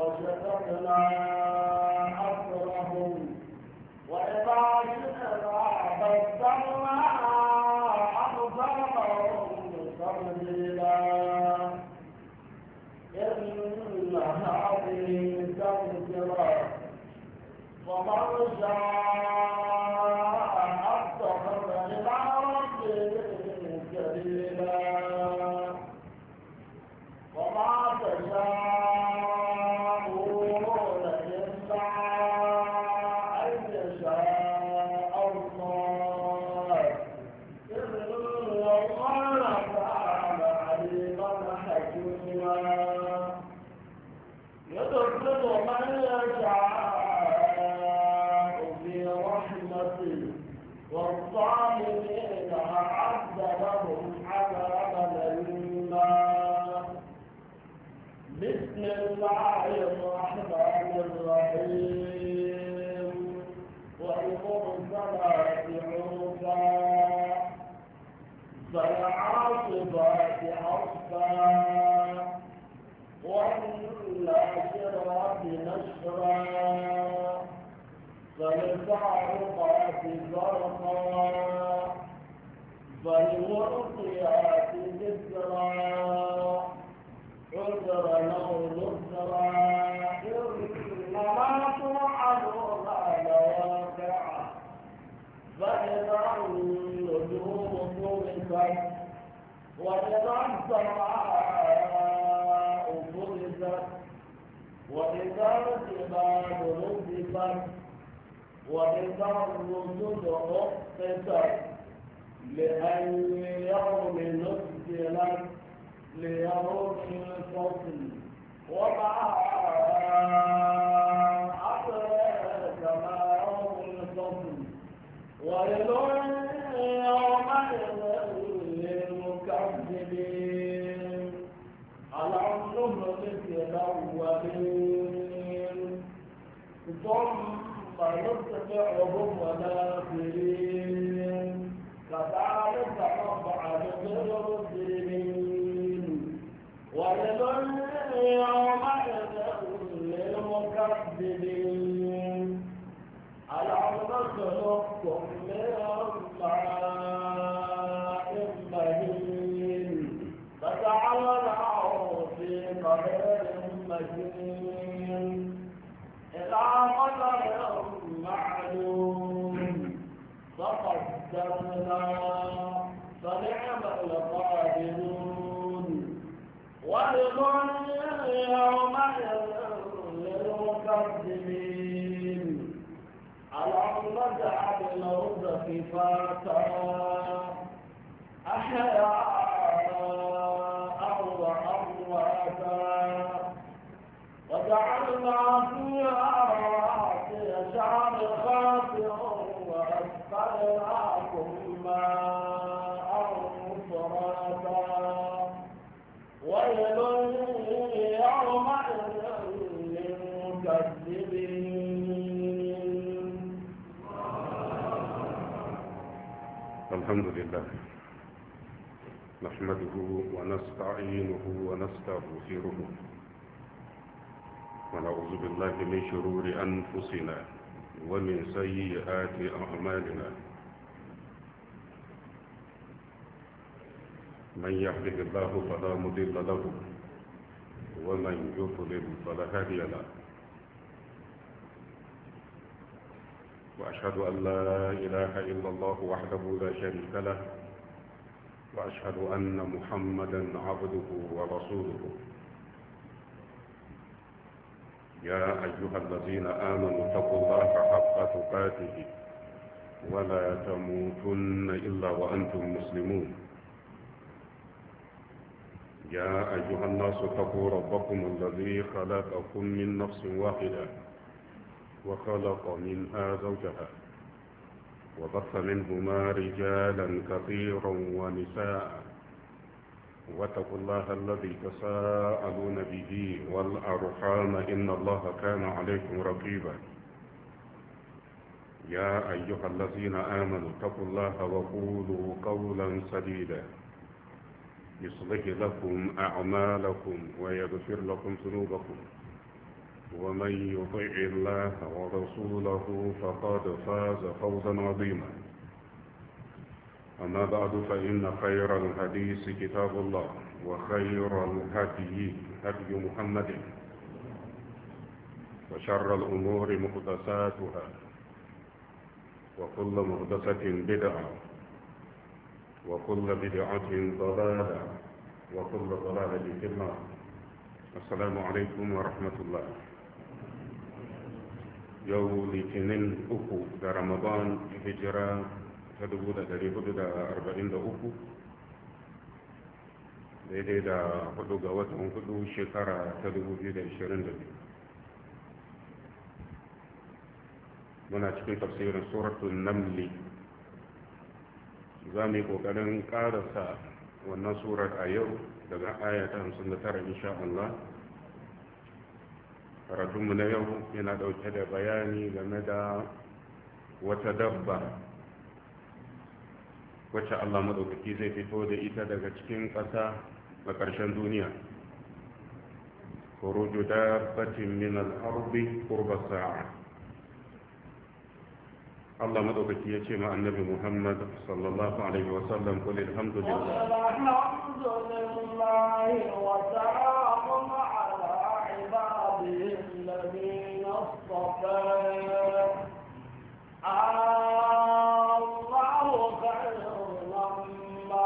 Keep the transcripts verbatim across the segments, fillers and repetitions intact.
شددنا أسرهم وإذا شئنا بدلنا أمثالهم تبديلا إن هذه تذكرة فمن شاء اتخذ إلى ربه سبيلا وما تشاءون إلا أن يشاء الله إن الله كان عليما حكيما يدخل من يشاء في رحمته والظالمين أعد لهم عذابا أليما بسم الله الرحمن الرحيم والمرسلات عرفا فالعاصفات عصفا والناشرات نشرا فالفارقات فرقا فالملقيات ذكرا عذرا أو نذرا إنما توعدون لواقع فإذا النجوم طمست وإذا السماء فرجت وإذا الجبال نسفت وإذا الرسل أقتت لأي يوم نزلت ليوم الفصل وما أدراك ما يوم الفصل ويل يومئذ للمكذبين ألم نهلك الأولين ثم نتبعهم الآخرين كذلك نفعل بالمجرمين ويل يومئذ للمكذبين ألم نخلقكم من ماء مهين فجعلناه في قدر مكين إلى قدر معلوم فقدرنا فنعم القادرون ويل يومئذ للمكذبين ألم نجعل الأرض كفاتا أحياء وأمواتا وجعلنا فيها رواسي شامخات وأسقيناكم ماء فراتا ويل يومئذ للمكذبين. الحمد لله نحمده ونستعينه ونستغفره ونعوذ بالله من شرور أنفسنا ومن سيئات أعمالنا من يهده الله فلا مضل له ومن يضلل فلا هادي له وأشهد أن لا إله إلا الله وحده لا شريك له وأشهد أن محمدا عبده ورسوله يا أيها الذين آمنوا اتقوا الله حق تقاته ولا تموتن إلا وأنتم مسلمون يا أيها الناس اتقوا ربكم الذي خلقكم من نفس واحدة وخلق منها زوجها وبث منهما رجالا كثيرا ونساء واتقوا الله الذي تساءلون به والأرحام إن الله كان عليكم رقيبا يا أيها الذين آمنوا اتقوا الله وقولوا قولا سديدا يصلح لكم أعمالكم ويغفر لكم ذنوبكم ومن يطع الله ورسوله فقد فاز فوزا عظيما. أما بعد فإن خير الحديث كتاب الله وخير الهدي هدي محمد وشر الأمور محدثاتها وكل محدثة بدعة وكل بدعة ضلالة وكل ضلالة في النار. السلام عليكم ورحمة الله. يوم الاثنين أكو دا رمضان هجرة تدبو دا دريبو دا أربعين دا أكو daidai da hudu ga watan hudu shekara ta dubu biyu da ashirin da biyu. muna cikin tafsirin suratul namli. za mu yi kokarin karasa wannan surar a yau daga aya ta hamsin da tara insha Allah. karatunmu na yau yana dauke da bayani game da wata dabba wacce Allah madaukaki zai fito da ita daga cikin ƙasa a ƙarshen duniya. khuruju dabbatin min al-ardi qurba sa'a. Allah madaukaki ya ce ma annabi Muhammad sallallahu alaihi wa sallam qul alhamdulillah alhamdulillah wa salamun ala ibadihi alladhina istafa. Allahu khayrun amma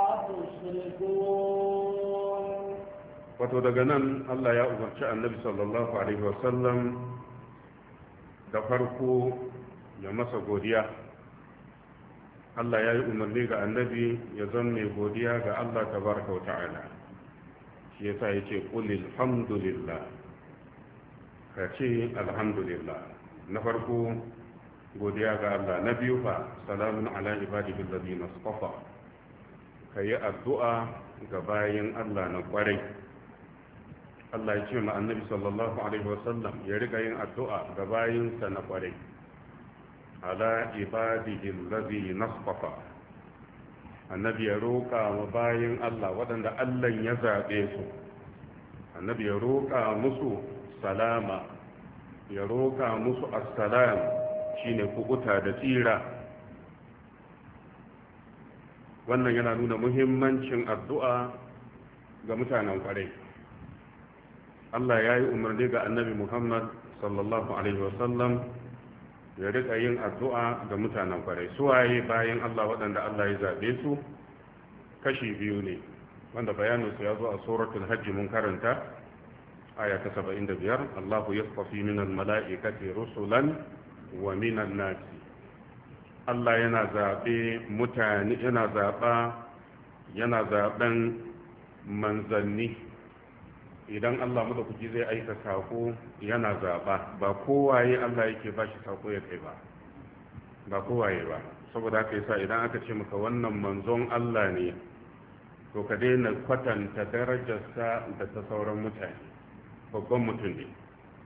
tushrikun. wato daga nan Allah ya umarci annabi sallallahu alaihi wa sallam da farko ya masa godiya. Allah ya yi umarni ga annabi ya zama mai godiya ga Allah tabaraka wa ta'ala. shi yasa ya ce qul alhamdulillah, ka ce alhamdulillah. na farko godiya ga Allah. na biyu fa salamun ala ibadihi alladhina istafa, ka yi addu'a ga bayin Allah na kwarai. Allah ya ce ma annabi sallallahu alaihi wasallam ya riga yin addu'a ga bayinsa na kwarai. ala ibadihi allazi nasfafa, annabi ya roƙa wa bayin Allah waɗanda Allah ya zaɓe su. annabi ya roƙa musu salama, ya roƙa musu assalam, shine kubuta da tsira. wannan yana nuna muhimmancin addu'a ga mutanen kwarai. Allah ya yi umarni ga annabi Muhammad sallallahu alaihi wasallam ya rika yin addu'a ga mutanen kwarai. suwaye bayan Allah waɗanda Allah ya zaɓe su? kashi biyu ne, wanda bayaninsu ya zo a suratul hajji mun karanta aya ta saba'in da biyar. Allahu yasfafi minal mala'ikati rusulan wa minan nasi. Allah yana zaɓe mutane, yana zaɓa yana zaɓen manzanni. idan Allah madaukaki zai aika sako yana zaɓa, ba kowaye Allah yake ba shi sako ya kai ba ba kowaye ba. saboda haka yasa idan aka ce maka wannan manzon Allah ne, to ka daina kwatanta darajarsa da ta sauran mutane. babban mutum ne,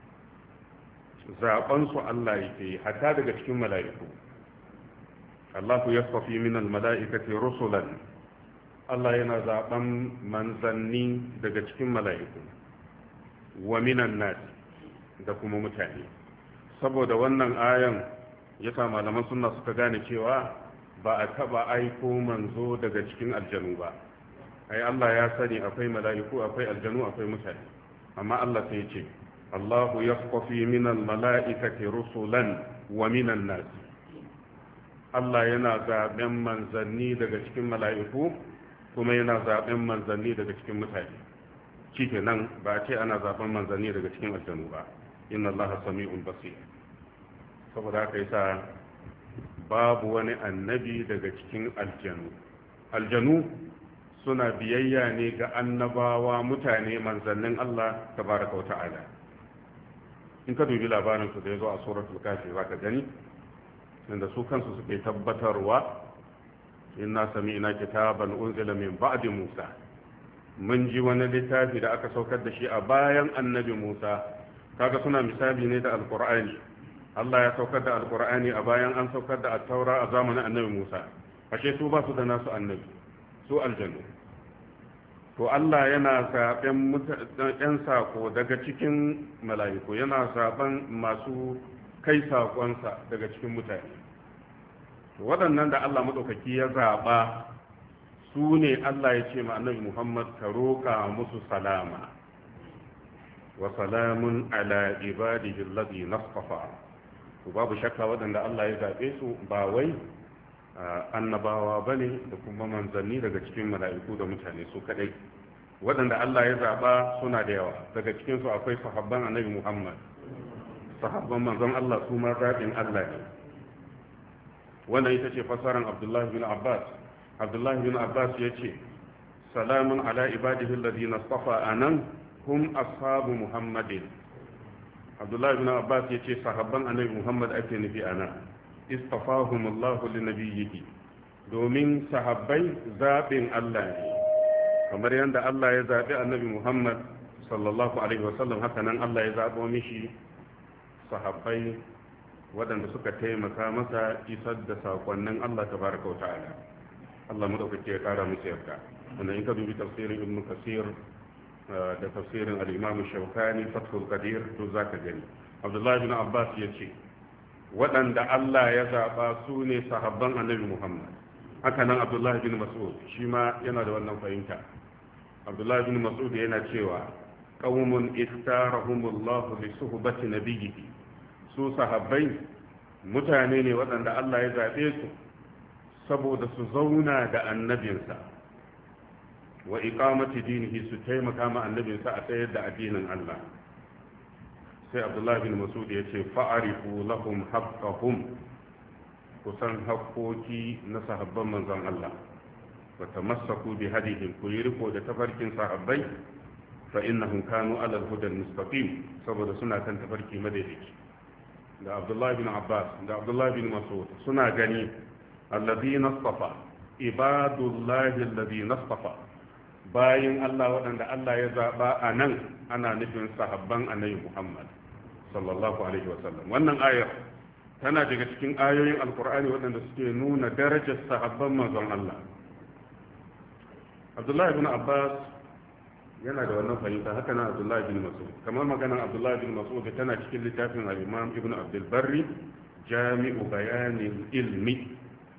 zaɓen su Allah yake yi, hatta daga cikin mala'iku. Allahu yasfafi minal mala'ikati rusulan, Allah yana zaɓen manzanni daga cikin mala'iku, wa minan nasi, da kuma mutane. saboda wannan ayan ya sa malaman sunna suka gane cewa ba a taɓa aiko manzo daga cikin aljanu ba. ai Allah ya sani akwai mala'iku, akwai aljanu, akwai mutane, amma Allah sai ce Allahu yasfafi minal mala'ikati rusulan wa minan nasi. Allah yana zaɓen manzanni daga cikin mala'iku, kuma yana zaɓen manzanni daga cikin mutane. shi nan ba a ce ana zaɓen manzanni daga cikin aljanu ba. inna allaha sami'un basir. saboda haka yasa babu wani annabi daga cikin aljanu. aljanu suna biyayya ne ga annabawa mutane manzannin Allah tabaraka wa ta'ala. in ka dubi labarin su da yazo a suratul kafi zaka gani inda su kansu suke tabbatarwa inna sami'na kitaban unzila min ba'di Musa. mun ji wani littafi da aka saukar da shi a bayan annabi Musa. kaga suna misali ne da alqur'ani. Allah ya saukar da alqur'ani a bayan an saukar da at-taura a zamanin annabi Musa. ashe su ba su da nasu annabi, su aljannu. to Allah yana zaben ɗan sako daga cikin mala'iku, yana zaben masu kai sakonsa daga cikin mutane. Waɗannan da Allah maɗaukaki ya zaɓa su ne Allah ya ce ma annabi Muhammad ka roƙa musu salama, wa salamun ala ibadihi alladhi nasfafa. to babu shakka waɗanda Allah ya zaɓe su ba wai annabawa bane da kuma manzanni daga cikin mala'iku da mutane su kadai. Waɗanda Allah ya zaɓa suna da yawa, daga cikin su akwai sahabban annabi Muhammad, sahabban manzon Allah su ma zaɓin Allah ne. wannan ita ce fasaran Abdullah bin Abbas. Abdullah bin Abbas ya ce salamun ala ibadihi alladhina istafa anan hum ashabu Muhammadin. Abdullah bin Abbas ya ce sahabban annabi Muhammad ake nufi ana istafahumullahu linabiyyihi, domin sahabbai zaɓin Allah ne, kamar yadda Allah ya zaɓi annabi Muhammad sallallahu alaihi wasallam, haka nan Allah ya zaɓo mishi sahabbai waɗanda suka taimaka masa isar da sakonnin Allah tabaraka wa ta'ala. Allah madaukake ya kara musu yarda. Wannan in ka dubi tafsirin Ibn Kasir da tafsirin al-Imam Shawkani Fathul Qadir to zaka gani Abdullah ibn Abbas yace waɗanda Allah ya zaba su ne sahabban Annabi Muhammad. Haka nan Abdullah ibn Mas'ud shi ma yana da wannan fahimta. Abdullah ibn Mas'ud yana cewa qaumun istarahumullahu li suhbati nabiyhi, su sahabbai mutane ne waɗanda Allah ya zabe su saboda su zauna da annabinsa wa iqamati dinihi, su taimaka ma annabinsa a tsayar da addinin Allah. Sai Abdullah bin Mas'ud ya ce fa'arifu lahum haqqahum, kusan haƙƙoƙi na sahabban manzon Allah, wa tamassaku bi hadihim, ku yi riko da tafarkin sahabbai, fa innahum kanu ala al-huda al-mustaqim, saboda suna kan tafarki madaidaici. Da Abdullah bin Abbas da Abdullah bin Mas'ud suna gani alladhina istafa ibadullahi alladhina istafa, bayin Allah waɗanda Allah ya zaba a nan ana nufin sahabban annabi Muhammad sallallahu alaihi wasallam. Wannan ayar tana daga cikin ayoyin alkur'ani waɗanda suke nuna darajar sahabban manzon Allah. Abdullah ibn Abbas yana da wannan fahimta, haka na Abdullah ibn Mas'ud. Kamar maganar Abdullah ibn Mas'ud tana cikin littafin al-Imam Ibn Abdul Barri Jami'u Bayanil Ilmi,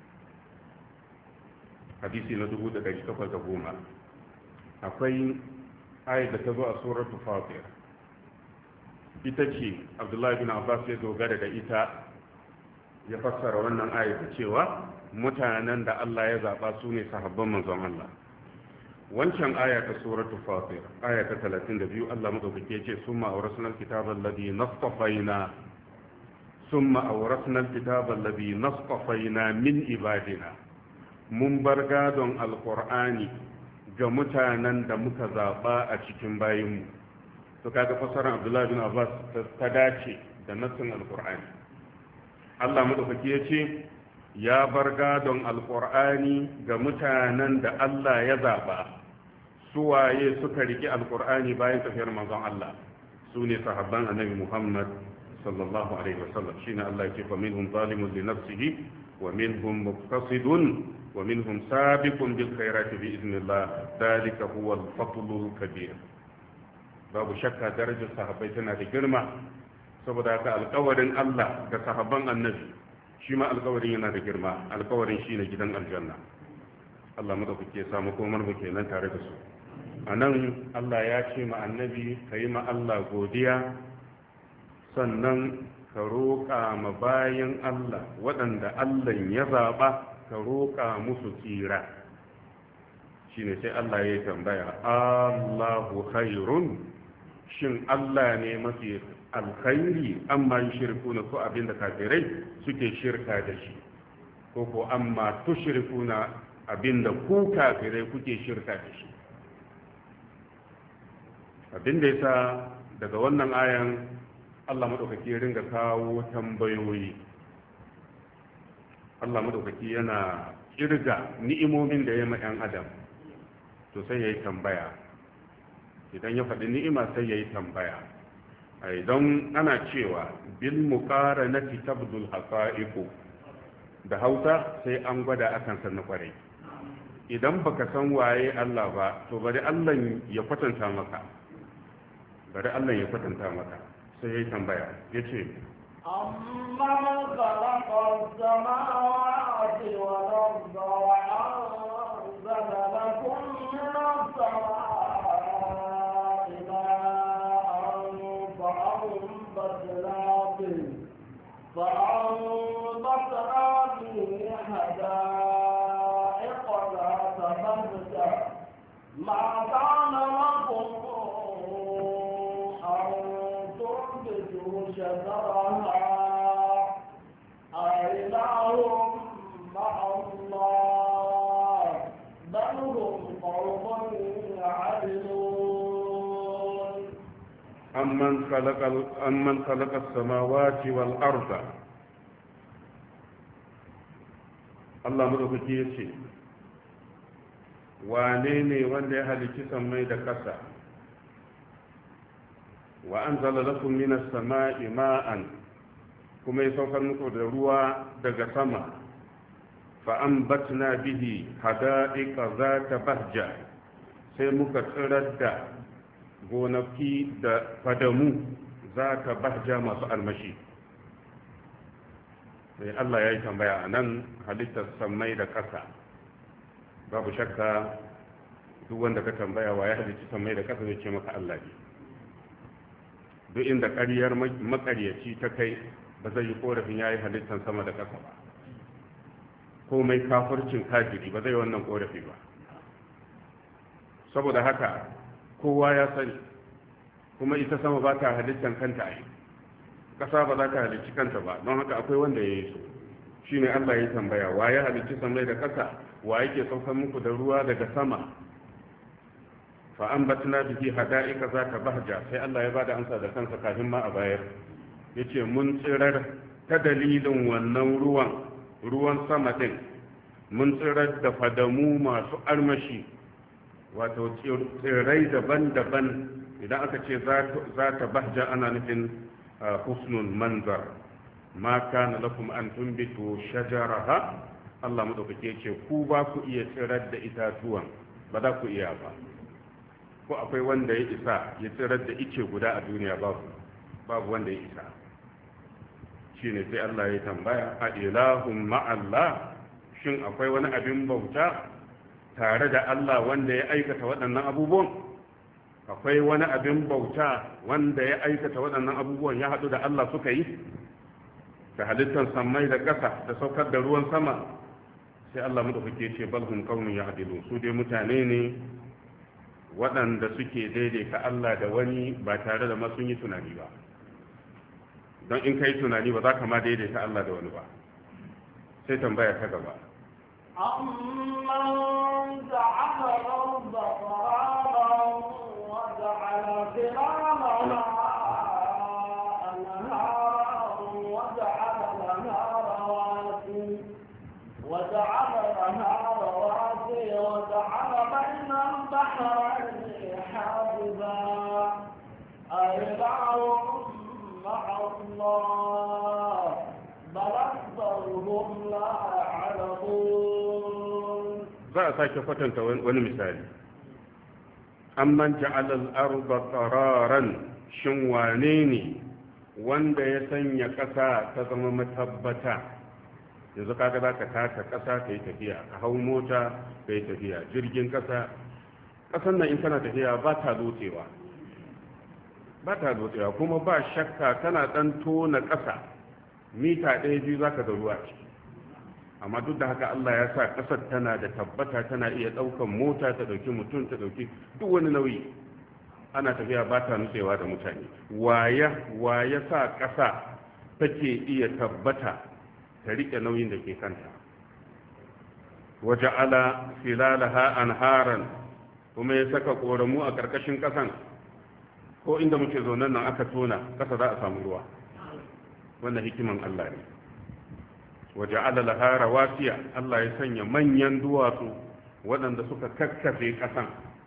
hadisi na dubu da ɗari takwas da goma. Akwai ayat da ta zo a suratul Fatir, ita ce Abdullah ibn Abbas ya dogara da ita ya fassara wannan ayat da cewa mutanen da Allah ya zaba su ne sahabban manzon Allah. Wancan aya ta suratul Fatir, aya ta talatin da biyu, Allah madaukake ce summa awrasna alkitaba alladhi nastafaina summa awrasna alkitaba alladhi nastafaina min ibadina, mun bar gadon alqur'ani ga mutanen da muka zaba a cikin bayinmu. To kaga fasaran Abdullah bin Abbas ta dace da nassin alqur'ani. Allah madaukake ya ce ya bar gadon alqur'ani ga mutanen da Allah ya zaba. Suwaye suka riki alqur'ani bayan tafiyar manzon Allah? Su ne sahabban annabi Muhammad sallallahu alaihi wasallam. Shine Allah ya ce fa minhum zalimun li nafsihi wa minhum muqtasidun wa minhum sabiqun bil khairati bi idnillah, dalika huwa al-fadlul kabir. Babu shakka darajar sahabbai tana da girma, saboda haka alƙawarin Allah ga sahabban annabi shi ma alƙawarin yana da girma. Alƙawarin shine gidan aljanna. Allah madaukake ya samu komar mu kenan tare da su. A nan Allah ya ce ma annabi ka yi ma Allah godiya, sannan ka roƙa ma bayan Allah waɗanda Allah ya zaɓa, ka roƙa musu tsira. Shi ne sai Allah ya tambaya, Allahu khairun, shin Allah ne mafi alkhairi amma yi shirku na ko abinda kafirai suke shirka da shi, ko ko amma tushirku na abinda ku kafirai kuke shirka da shi. Abinda ya sa daga wannan ayan Allah maɗaukaki ringa kawo tambayoyi. Allah maɗaukaki yana kirga ni'imomin da ya ma 'yan adam, to sai ya yi tambaya. Idan ya faɗi ni'ima sai ya yi tambaya. Idan ana cewa bil muqaranati tabdul haqa'iqu, da Hausa sai an gwada akan san na kwarai. idan baka san waye Allah ba to bari Allah ya kwatanta maka bari Allah ya kwatanta maka sai ya tambaya yace أمن خلق السماوات والأرض وأنزل لكم من السماء ماء فأنبتنا به فأنبتنا به حدائق ذات بهجة ما كان لكم أن تنبتوا شجرها أإله مع الله بل هم قوم يعدلون أمن خلق أمن خلق السماوات والأرض الله مدوكي يشي wane ne wanda ya halicci sammai da ƙasa wa an zala lakum minas sama'i ma'an kuma ya saukar muku da ruwa daga sama fa ambatna bihi hada'iqa zata bahja sai muka tsirar da gonaki da fadamu zata bahja masu almashi sai Allah ya yi tambaya a nan halittar sammai da ƙasa babu shakka duk wanda ka tambaya wa ya halicci sammai da ƙasa zai ce maka Allah ne duk inda ƙaryar makaryaci ta kai ba zai yi korafin ya yi halittar sama da ƙasa ba komai kafircin kafiri ba zai wannan korafi ba saboda haka kowa ya sani kuma ita sama ba ta halittar kanta a yi ƙasa ba za ta halicci kanta ba don haka akwai wanda ya yi su shi ne Allah ya tambaya wa ya halicci samai da ƙasa wa yake saukar muku da ruwa daga sama fa ambatna bihi hada'ika zata bahja sai Allah ya bada amsa da kansa kafin ma a bayar yace mun tsirar ta dalilin wannan ruwan ruwan sama din mun tsirar da fadamu masu armashi wato tsirrai daban-daban idan aka ce zata bahja ana nufin husnul manzar ma kana lakum an tumbitu shajaraha Allah madaukake ce ku ba ku iya tsirar da itatuwan ba za ku iya ba ko akwai wanda ya isa ya tsirar da ice guda a duniya babu babu wanda ya isa shine sai Allah ya tambaya a ilahum ma'allah shin akwai wani abin bauta tare da Allah wanda ya aikata waɗannan abubuwan akwai wani abin bauta wanda ya aikata waɗannan abubuwan ya haɗu da Allah suka yi da halittar sammai da ƙasa da saukar da ruwan sama sai Allah madaukake ce bal hum qaumun yahdilun su dai mutane ne waɗanda suke daidaita Allah da wani ba tare da ma sun yi tunani ba don in kai tunani ba za ka ma daidaita Allah da wani ba sai tambaya ta gaba أمن جعل الأرض قرارا وجعل خلالها أنهارا وجعل لها رواسي وجعل لها رواسي وجعل بين البحرين حاجزا أإله مع الله بل أكثرهم لا يعلمون. za a sake kwatanta wani misali amman ja'ala al-arda qararan shin wane ne wanda ya sanya ƙasa ta zama matabbata yanzu kaga za ka taka ƙasa ka yi tafiya ka hau mota ka yi tafiya jirgin ƙasa ƙasan nan in kana tafiya ba ta lotsewa ba ta lotsewa kuma ba shakka kana ɗan tona ƙasa mita ɗaya biyu za ka ga ruwa ciki amma duk da haka Allah ya sa ƙasar tana da tabbata tana iya ɗaukan mota ta ɗauki mutum ta ɗauki duk wani nauyi ana tafiya ba ta nutsewa da mutane waya waya sa ƙasa take iya tabbata ta riƙe nauyin da ke kanta waje ala filalaha anharan kuma ya saka ƙoramu a ƙarƙashin ƙasan ko inda muke zaunan nan aka tona ƙasa za a samu ruwa wannan hikiman Allah ne waje ala laha rawasiya Allah ya sanya manyan duwatsu waɗanda suka kakkafe ƙasan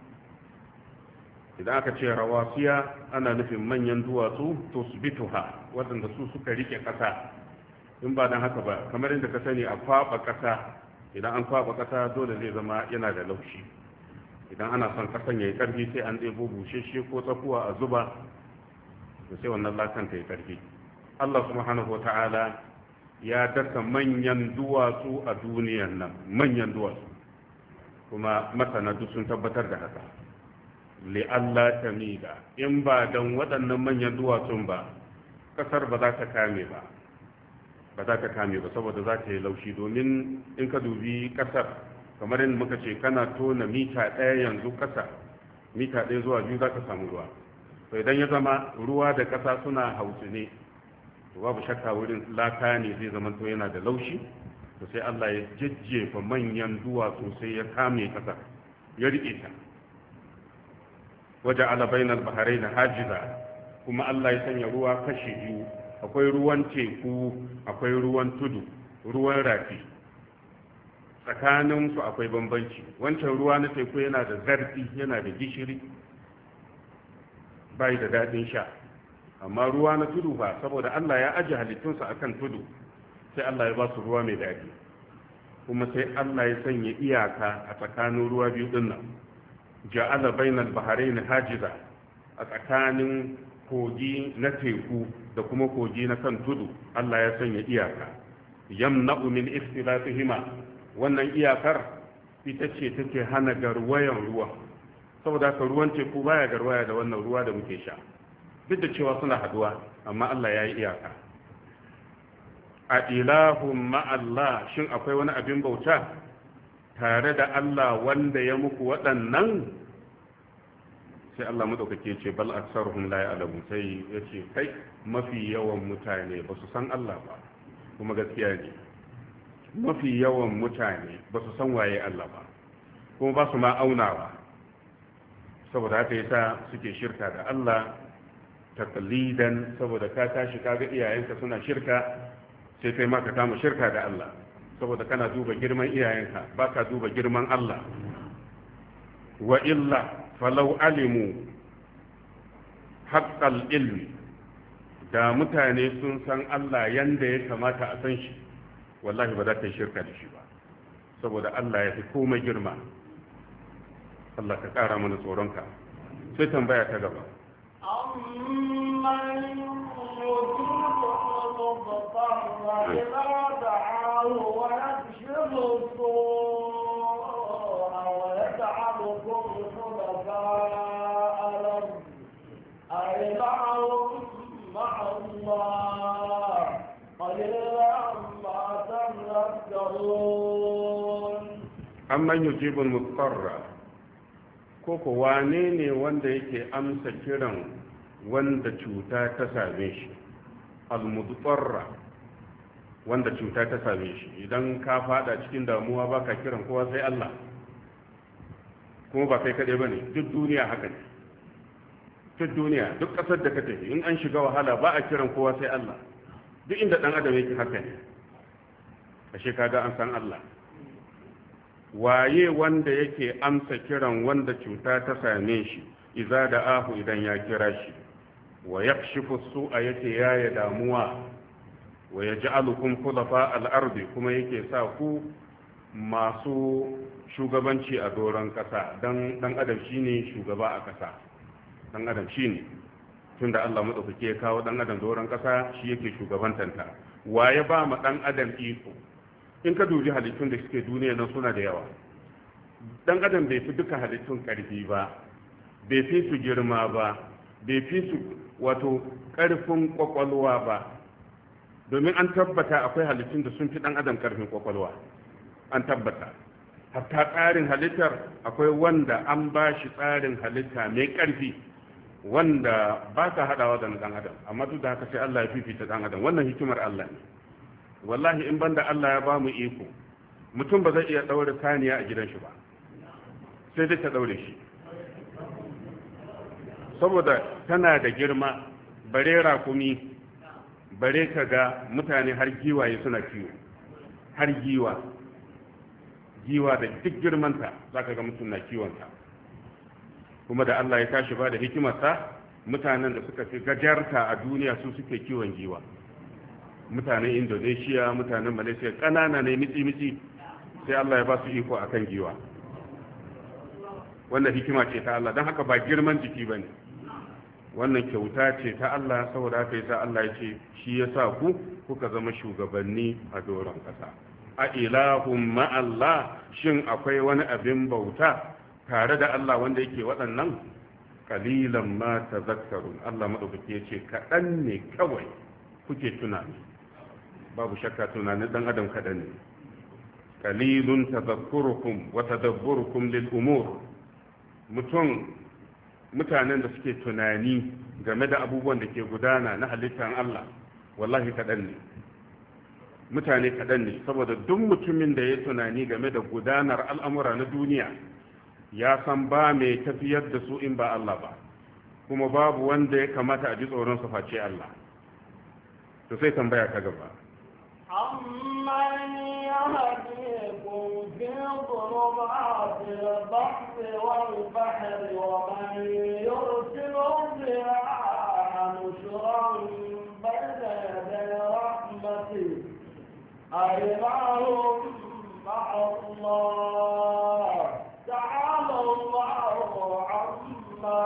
idan aka ce rawasiya ana nufin manyan duwatsu tusbituha waɗanda su suka rike ƙasa in ba dan haka ba kamar inda ka sani a faɓa ƙasa idan an kwaba ƙasa dole zai zama yana da laushi. Idan ana son ƙasan ya yi ƙarfi sai an ɗebo busheshe ko tsakuwa a zuba da sai wannan lakan ta yi ƙarfi. Allah subhanahu wa ta'ala ya daka manyan duwatsu a duniyan nan, manyan duwatsu, kuma masana duk sun tabbatar da haka. li'alla tamida, in ba don waɗannan manyan duwatsun ba ƙasar ba za ta kame ba ba za ta kame ba saboda za ta yi laushi. domin in ka dubi ƙasar kamar yadda muka ce kana tona mita ɗaya yanzu ƙasa mita ɗaya zuwa biyu za ka samu ruwa. to idan ya zama ruwa da ƙasa suna hausu ne, to babu shakka wurin laka ne zai zama to yana da laushi. to sai Allah ya jajjefa manyan duwatsu sai ya kame ƙasar ya riƙe ta. waje ala bainal baharai na hajiza, kuma Allah ya sanya ruwa kashi biyu, akwai ruwan teku akwai ruwan tudu, ruwan rafi, tsakaninsu akwai bambanci. wancan ruwa na teku yana da zarfi, yana da gishiri, bai da daɗin sha. amma ruwa na tudu ba, saboda Allah ya aje halittunsa akan tudu, sai Allah ya ba su ruwa mai daɗi. kuma sai Allah ya sanya iyaka a tsakanin ruwa biyu din nan. ja'ala bainal bahrain hajiza, a tsakanin kogi na teku da kuma kogi na kan tudu Allah ya sanya iyaka. yamna'u min ikhtilafihima, wannan iyakar ita ce take hana garwayan ruwa, saboda haka ruwan teku baya garwaya da wannan ruwa da muke sha, duk da cewa suna haduwa, amma Allah ya yi iyaka. a ilahun ma'allah, shin akwai wani abin bauta tare da Allah wanda ya muku waɗannan? sai Allah madaukake ce bal aktsaruhum la ya'lamun, sai yace kai mafi yawan mutane ba su san Allah ba. kuma gaskiya ne, mafi yawan mutane ba su san waye Allah ba, kuma ba su ma aunawa. saboda haka yasa suke shirka da Allah taqlidan, saboda ka tashi kaga iyayenka suna shirka sai kai ma ka kama shirka da Allah, saboda kana duba girman iyayenka baka duba girman Allah. wa illa falau alimu haqqal ilmi, da mutane sun san Allah yanda ya kamata a san shi, wallahi ba za ta yi shirka da shi ba, saboda Allah ya fi komai girma. Allah ka ƙara mana tsoronka. sai tambaya ta gaba. amman yujibul mutarra, ko ko wane ne wanda yake amsa kiran wanda cuta ta same shi? al-mutarra, wanda cuta ta same shi. idan ka fada cikin damuwa baka kiran kowa sai Allah, kuma ba kai kaɗai bane, duk duniya haka ne. duk duniya, duk ƙasar da ka tafi in an shiga wahala ba a kiran kowa sai Allah. duk inda ɗan adam yake haka ne. ashe kaga an san Allah. waye wanda yake amsa kiran wanda cuta ta same shi? iza da ahu, idan ya kira shi. wa yakshifu su'a, yake yaya damuwa. wa yaj'alukum khulafa al-ardi, kuma yake sa ku masu shugabanci a doron kasa. dan dan adam shine shugaba a kasa, dan adam shine, tunda Allah madaukake ya kawo dan adam doron kasa, shi yake shugabantanta. waye ba ma dan adam iko? in ka dubi halittun da suke duniya nan suna da yawa. dan adam bai fi duka halittun karfi ba, bai fi su girma ba, bai fi su wato karfin kwakwalwa ba, domin an tabbata akwai halittun da sun fi dan adam karfin kwakwalwa. an tabbata hatta tsarin halittar akwai wanda an ba shi tsarin halitta mai karfi wanda ba ta hadawa da dan adam, amma duk da haka sai Allah ya fifita dan adam. wannan hikimar Allah ne. wallahi in banda Allah ya ba mu iko, mutum ba zai iya daure saniya a gidan shi ba, sai dai ta daure shi, saboda tana da girma. bare rakumi, bare ka ga mutane har giwaye suna kiwo, har giwa giwa da duk girmanta za ka ga mutum na kiwonta. kuma da Allah ya tashi ba da hikimarsa, mutanen da suka fi gajarta a duniya su suke kiwon giwa. mutanen Indonesia, mutanen Malaysia ƙanana ne mitsi-mitsi, sai Allah ya ba su iko akan giwa. Wannan hikima ce ta Allah, don haka ba girman jiki ba ne, wannan kyauta ce ta Allah. Saboda haka yasa Allah ya ce shi ya sa ku kuka zama shugabanni a doron ƙasa. A ilahun ma'allah, shin akwai wani abin bauta tare da Allah wanda yake waɗannan? Kalilan ma tazakkarun. Allah madaukake ya ce kaɗan ne kawai kuke tunani. Babu shakka tunanin ɗan adam kaɗan ne. Kalilun tazakkurukum wa tadabburukum lil umur. Mutum mutanen da suke tunani game da abubuwan da ke gudana na halittar Allah, wallahi kaɗan ne. Mutane kaɗan ne, saboda duk mutumin da ya tunani game da gudanar al'amura na duniya ya san ba mai tafiyar da su in ba Allah ba, kuma babu wanda ya kamata a ji tsoron su face Allah. To sai tambaya ta gaba. أمن يهديكم في ظلمات البحر والبحر ومن يرسل الرياح نشرا بين يدي رحمته أإله مع الله تعالى الله عما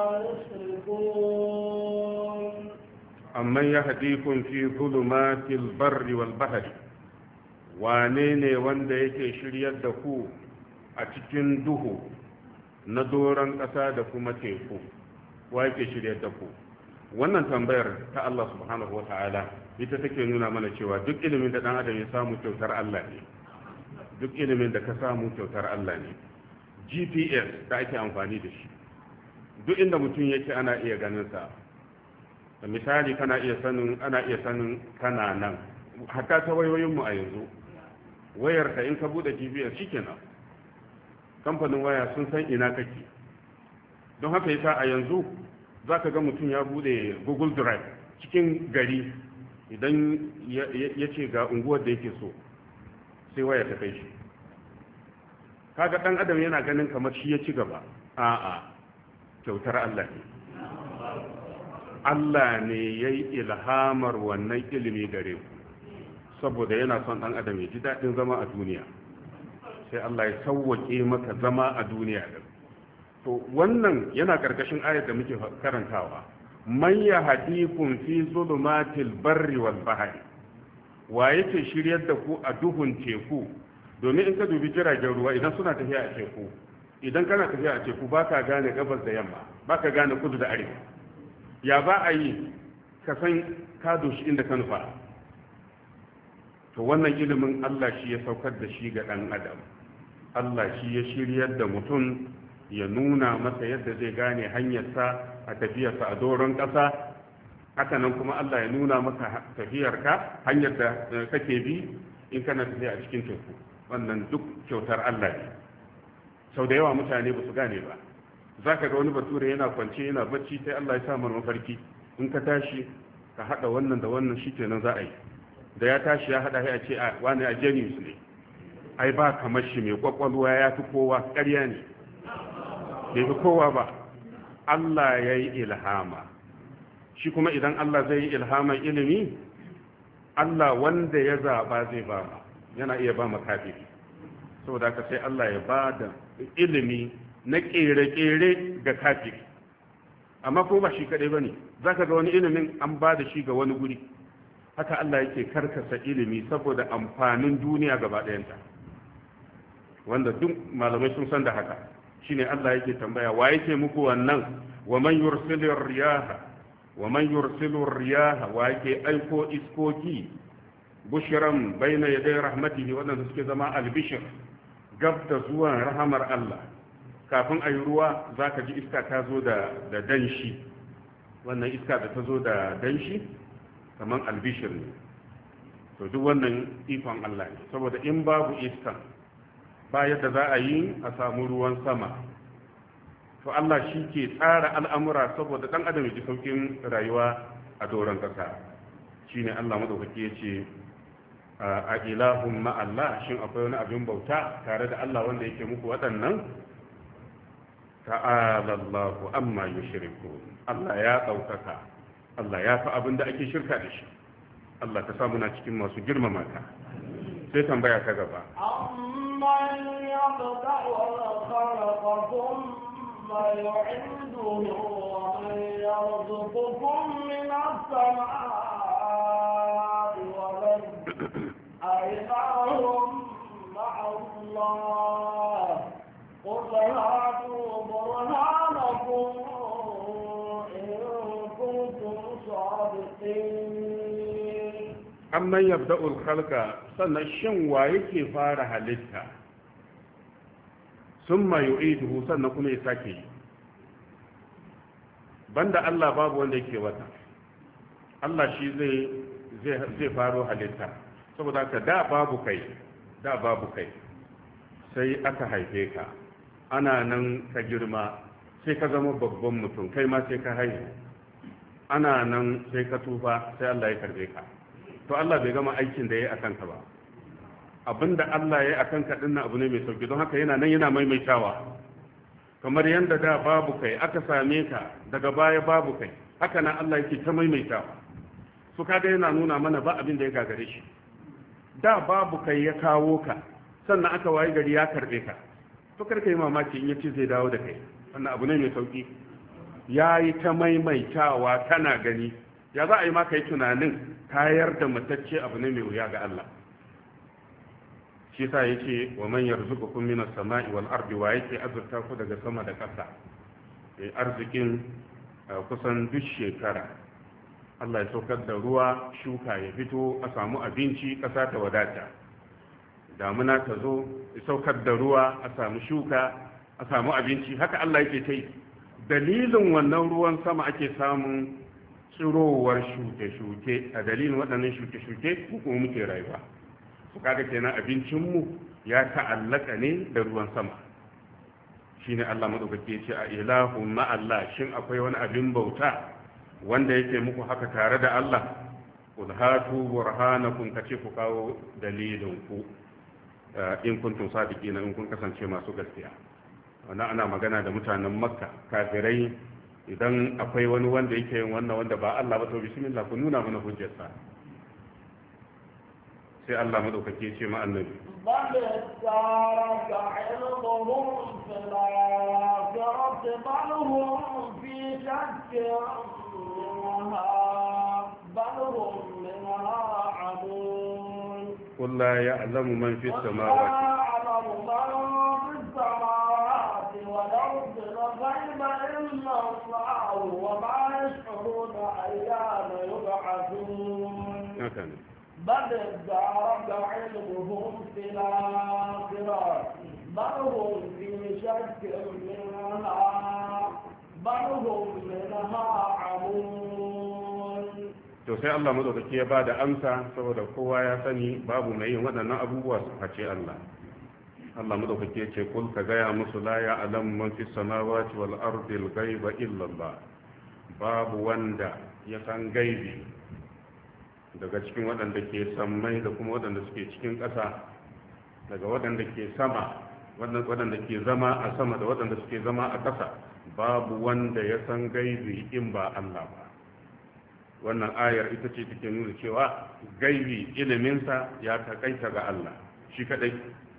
يشركون. أمن يهديكم في ظلمات البر والبحر wane ne wanda yake shiryar da ku a cikin duhu na doron ƙasa da kuma teku? Wa yake shiryar da ku? Wannan tambayar ta Allah subhanahu wa ta'ala ita take nuna mana cewa duk ilimin da ɗan adam ya samu kyautar Allah ne. Duk ilimin da ka samu kyautar Allah ne. G P S da ake amfani da shi, duk inda mutum yake ana iya ganin sa. Misali kana iya sanin ana iya sanin kana nan, hatta ta wayoyinmu a yanzu. Wayarka in ka bude G P S shikenan, kamfanin waya sun san ina kake. Don haka yasa a yanzu zaka ga mutum ya bude Google Drive cikin gari, idan ya ce ga unguwar da yake so sai waya ta kai shi. Kaga dan adam yana ganin kamar shi ya ci gaba. A'a, kyautar Allah ne. Allah ne ya yi ilhamar wannan ilimi gare ku, saboda yana son ɗan adam ya ji daɗin zama a duniya, sai Allah ya sauwaƙe maka zama a duniya ɗin. To wannan yana ƙarƙashin ayar da muke karantawa, man ya hadikun fi zulumatil barri wal bahri. Wa yake shiryar da ku a duhun teku? Domin in ka dubi jiragen ruwa idan suna tafiya a teku, idan kana tafiya a teku baka gane gabas da yamma, baka gane kudu da arewa. Ya ba a yi ka san ka doshi inda ka nufa? To wannan ilimin Allah shi ya saukar da shi ga ɗan adam. Allah shi ya shiryar da mutum, ya nuna masa yadda zai gane hanyarsa a tafiyarsa a doron ƙasa. Haka nan kuma Allah ya nuna maka tafiyarka, hanyar da kake bi in kana tafiya a cikin teku. Wannan duk kyautar Allah ne. Sau da yawa mutane ba su gane ba. Za ka ga wani bature yana kwance yana bacci, sai Allah ya sa mana mafarki, in ka tashi ka haɗa wannan da wannan shi kenan za a yi. Da ya tashi ya haɗa ya ce a wani a genius ne, ai ba kamar shi mai kwakwalwa, ya fi kowa. Ƙarya ne, bai fi kowa ba. Allah ya yi ilhama. Shi kuma idan Allah zai yi ilhaman ilimi, Allah wanda ya zaɓa zai ba ma, yana iya ba ma kafiri. Saboda haka sai Allah ya ba da ilimi na ƙere-ƙere ga kafiri. Amma ko ba shi kaɗai ba ne, za ka ga wani ilimin an ba da shi ga wani guri. Haka Allah yake karkasa ilimi saboda amfanin duniya gaba ɗayanta, wanda duk malamai sun san da haka. Shine Allah yake tambaya, wa yake muku wannan? Wa man yursilu riyaha wa man yursilu riyaha, wa yake aiko iskoki bushran baina yaday rahmatihi, wanda suke zama albishir gab da zuwan rahamar Allah. Kafin a yi ruwa za ka ji iska ta zo da danshi, wannan iska da ta zo da danshi kamar albishir ne. To duk wannan ikon Allah ne, saboda in babu iska ba yadda za a yi a samu ruwan sama. To Allah shi ke tsara al'amura saboda ɗan adam ya ji saukin rayuwa a doron ƙasa. Shi ne Allah maɗaukaki ya ce a ilahun ma'allah, shin akwai wani abin bauta tare da Allah wanda yake muku waɗannan? Ta'ala Allahu amma yushrikun. Allah ya ɗaukaka, Allah ya fi abin da ake shirka da shi. Allah ka samu na cikin masu girmama ka. sai tambaya ta gaba amman yabda wa khalaqa thumma yu'iduhu wa man yarzuqukum min as-samaa'i wal ardi أإله مع الله قل هاتوا برهانكم إن كنتم صادقين أمن يبدأ الخلق sannan shin wa yake fara halitta summa yu'iduhu sannan kuma ya sake yi banda Allah babu wanda yake wata Allah shi zai zai zai faro halitta saboda ka da babu kai da babu kai sai aka haife ka ana nan ka girma sai ka zama babban mutum kai ma sai ka haihu ana nan sai ka tufa sai Allah ya karbe ka to Allah bai gama aikin da ya yi a kanka ba abinda Allah ya yi a kanka dinnan abu ne mai sauki don haka yana nan yana maimaitawa kamar yadda da babu kai aka same ka daga baya babu kai haka nan Allah yake ta maimaitawa su kaga yana nuna mana ba abin da ya gagare shi da babu kai ya kawo ka sannan aka wayi gari ya karbe ka to karka yi mamaki in yace zai dawo da kai wannan abu ne mai sauki ya yi ta maimaitawa tana gani ya za a yi maka yi tunanin tayar da matacce abu ne mai wuya ga Allah shi sa yace wa man yarzuqukum minas sama'i wal ardi wa yake azurta ku daga sama da ƙasa arzikin kusan duk shekara Allah ya saukar da ruwa shuka ya fito a samu abinci ƙasa ta wadata damuna ta zo ya saukar da ruwa a samu shuka a samu abinci haka Allah yake ta yi dalilin wannan ruwan sama ake samun tsirowar shuke-shuke a dalilin waɗannan shuke-shuke kuma muke rayuwa su kaga kenan abincinmu ya ta'allaka ne da ruwan sama shine Allah madaukake ya ce a ilahu ma Allah shin akwai wani abin bauta wanda yake muku haka tare da Allah kul hatu burhanakum kace ku kawo dalilin ku in kuntum sadiqina in kun kasance masu gaskiya wannan ana magana da mutanen Makka kafirai idan akwai wani wanda yake yin wannan wanda ba Allah ba to bismillah ku nuna mana hujjarsa sai Allah madaukake ya ce ma annabi بل ادارك علمهم في الآخرة بل هم في شك منها بل هم منها عمون قل لا يعلم من في السماوات لا يعلم من في السماوات والأرض الغيب إلا الله وما يشعرون أيان يبعثون بل ادارك علمهم في الآخرة بل هم في شك منها بل هم منها عمون to sai Allah madaukaki ya bada amsa saboda kowa ya sani babu mai yin waɗannan abubuwa su face Allah Allah madaukaki ya ce kul ka gaya musu la ya'lamu man fis samawati wal ardi al ghaiba illa Allah babu wanda ya san gaibi daga cikin waɗanda ke sammai da kuma waɗanda suke cikin ƙasa daga waɗanda ke sama waɗanda ke zama a sama da waɗanda suke zama a ƙasa babu wanda ya san gaibi in ba Allah ba wannan ayar ita ce take nuna cewa gaibi iliminsa ya takaita ga Allah shi kadai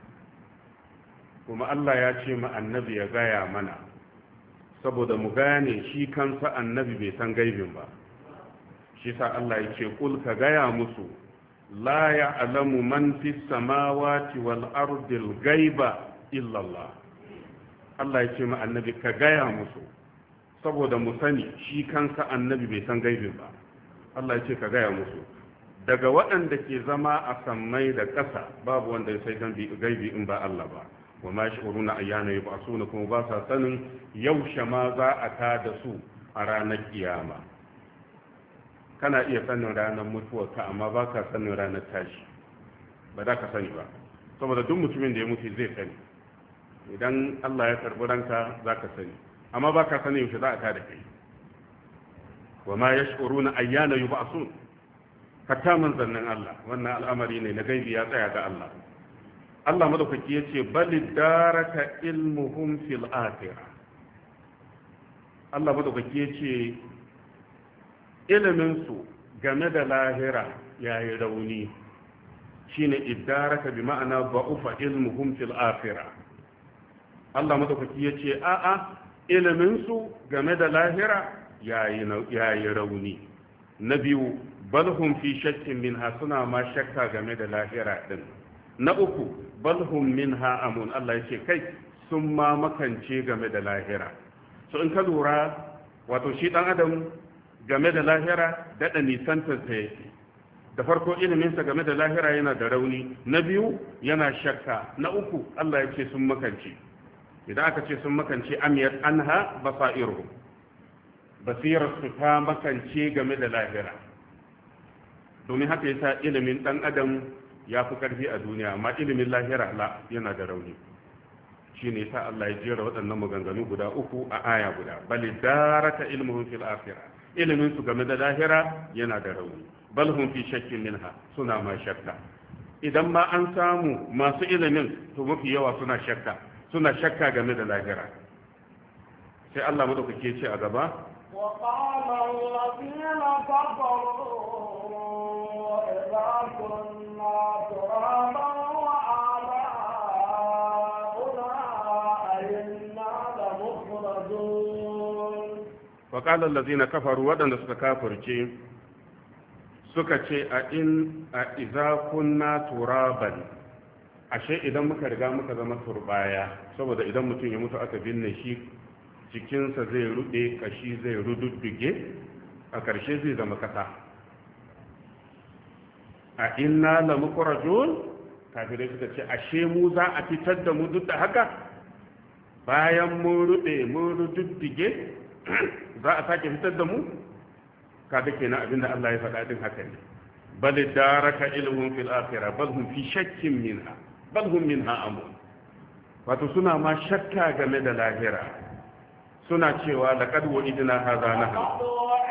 kuma Allah ya ce ma annabi ya gaya mana saboda mu gane shi kansa annabi bai san gaibin ba shi sa Allah ya ce kul ka gaya musu la ya'lamu man fis samawati wal ardi al ghaiba illa Allah Allah ya ce ma annabi ka gaya musu saboda mu sani shi kansa annabi bai san gaibin ba Allah ya ce ka gaya musu daga waɗanda ke zama a sammai da ƙasa babu wanda ya sai gaibi in ba Allah ba wa ma shuruna ayyana yub'asuna kuma ba sa sanin yaushe ma za a ta da su a ranar kiyama kana iya sanin ranar mutuwarka amma ba ka sanin ranar tashi ba za ka sani ba saboda duk mutumin da ya mutu zai sani idan Allah ya karbi ranka za ka sani amma ba ka sani yaushe za a ta da kai wa ma yash'uruna ayyana yub'asun hatta manzannin Allah wannan al'amari ne na gaibi ya tsaya ga Allah Allah madaukaki yace bal daraka ilmuhum fil akhirah Allah madaukaki yace ilimin su game da lahira yayi rauni shine iddaraka bi ma'ana ba'ufa ilmuhum fil akhirah. Allah madaukaki yace a'a ilimin su game da lahira yayi yayi rauni. Na biyu balhum fi shakkin minha, suna ma shakka game da lahira din. Na uku balhum minha amun, Allah yace kai sun ma makance game da lahira. So in ka lura wato shi dan adam game da lahira dada nisantar sa yake. Da farko iliminsa game da lahira yana da rauni, na biyu yana shakka, na uku Allah ya ce sun makance. Idan aka ce sun makance amiyat anha basairu, basirar su ta makance game da lahira. Domin haka yasa ilimin dan adam ya fi karfi a duniya, amma ilimin lahira la yana da rauni. Shine yasa Allah ya jera waɗannan maganganu guda uku a aya guda. Bal daraka ilmuhum fil akhirah, ilimin su game da lahira yana da rauni. Bal hum fi shakkin minha, suna ma shakka. Idan ma an samu masu ilimin to mafi yawa suna shakka suna shakka game da lahira. Sai Allah madaukake ce a gaba wa qala alladhina kafaru idza kunna turaban wa aba'una inna la mukhrajun. wa qala alladhina kafaru, wadanda suka kafirce suka ce a in a iza kunna turaban, ashe idan muka riga muka zama turbaya, saboda idan mutum ya mutu aka binne shi cikinsa zai rude, kashi zai rududduge, a ƙarshe zai zama kasa. A inna la mukrajun, kafirai suka ce ashe mu za a fitar da mu duk da haka, bayan mun rude mun rududduge za a sake fitar da mu. Kaga kenan abinda Allah ya faɗa din haka ne. Bal daraka ilmun fil akhirah bal hum fi shakkin minha bal hum minha amun. Wato suna ma shakka game da lahira, suna cewa laqad wa'idna hadha nahnu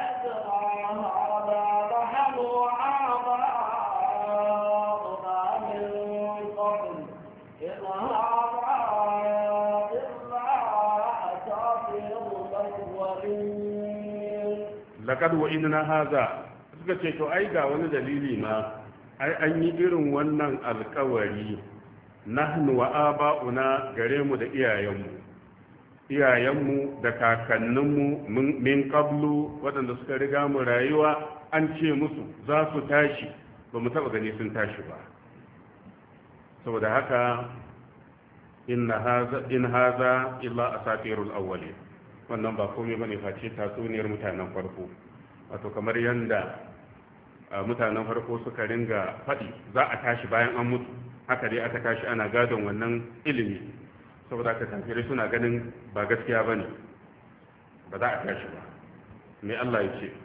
laqad wa'idna hadha, suka ce to ai ga wani dalili ma, ai an yi irin wannan alkawari nahnu wa aba'una gare mu da iyayenmu iyayenmu da kakanninmu min qablu, waɗanda suka riga mu rayuwa, an ce musu za su tashi, ba mu taɓa gani sun tashi ba. Saboda haka inna haza in haza illa asatirul awwalin, wannan ba komai bane face tatsuniyar mutanen farko. Wato kamar yanda mutanen farko suka ringa faɗi za a tashi bayan an mutu, haka dai aka tashi ana gadon wannan ilimi. Saboda aka kafirai suna ganin ba gaskiya bane, ba za a tashi ba. Me Allah ya ce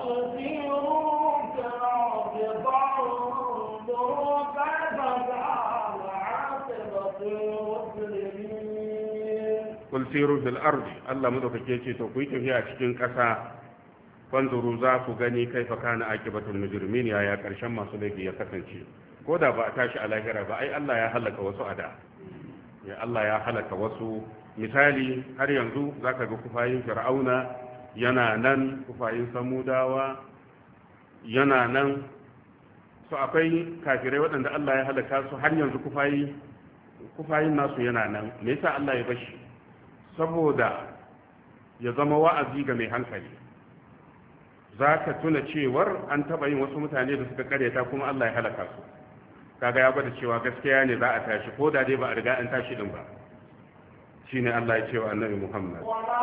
kul siru fil ardi, Allah madaukake ce to ku yi tafiya cikin ƙasa, fanzuru za ku gani kaifa kana akibatul mujrimin, yaya karshen masu laifi ya kasance. Ko da ba a tashi a lahira ba, ai Allah ya halaka wasu ada, ya Allah ya halaka wasu. Misali har yanzu zaka ga kufayin fir'auna yana nan, kufayin samudawa yana nan. So akwai kafirai waɗanda Allah ya halaka su, har yanzu kufayi kufayin nasu yana nan. Me yasa Allah ya bashi? Saboda ya zama wa'azi ga mai hankali. Za ka tuna cewar an taɓa yin wasu mutane da suka karyata kuma Allah ya halaka su. Kaga ya gwada cewa gaskiya ne za a tashi, ko da dai ba a riga an tashi din ba. Shine Allah ya ce wa Annabi Muhammad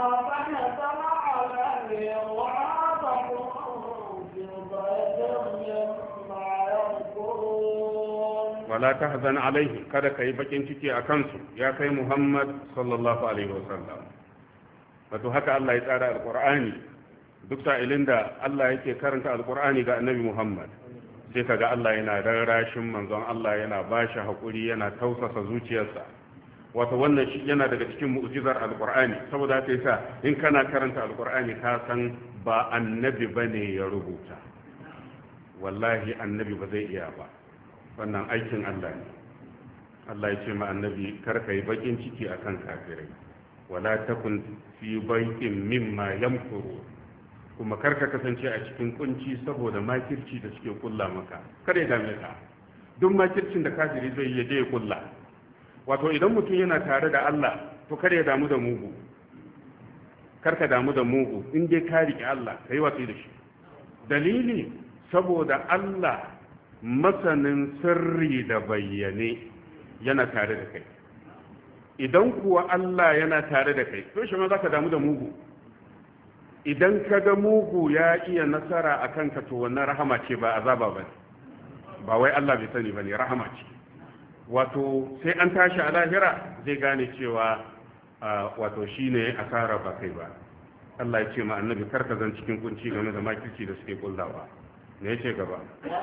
wala tahzan alaihi, kada kai bakin ciki a kansu ya kai Muhammad sallallahu alaihi wasallam. Wato haka Allah ya tsara alqur'ani. Duk sa'ilin da Allah yake karanta alqur'ani ga Annabi Muhammad, sai kaga Allah yana rarrashin manzon Allah, yana bashi hakuri, yana tausasa zuciyarsa. Wato wannan shi yana daga cikin mu'jizar alqur'ani. Saboda haka yasa in kana karanta alqur'ani ka san ba annabi bane ya rubuta, wallahi annabi ba zai iya ba, wannan aikin Allah ne. Allah ya ce ma annabi kar kai bakin ciki akan kafirai, wala takun fi baitin mimma yamkuru, kuma kar ka kasance a cikin kunci saboda makirci da suke kulla maka, kar ya dame ka. duk makircin da kafiri zai yi je ya kulla. Wato idan mutum yana tare da Allah to kar ya damu da mugu, kar ka damu da mugu in dai ka riƙe Allah kai watsi da shi. Dalili saboda Allah masanin sirri da bayyane yana tare da kai. Idan kuwa Allah yana tare da kai to shi ma za ka damu da mugu. Idan ka ga mugu ya iya nasara a kanka to wannan rahama ce ba azaba ba ne, ba wai Allah bai sani ba ne, rahama ce. Wato sai an tashi a lahira zai gane cewa wato shi ne asara ba kai ba. Allah ya ce ma annabi karka zan cikin kunci game da makirci da suke kullawa. Me yace gaba?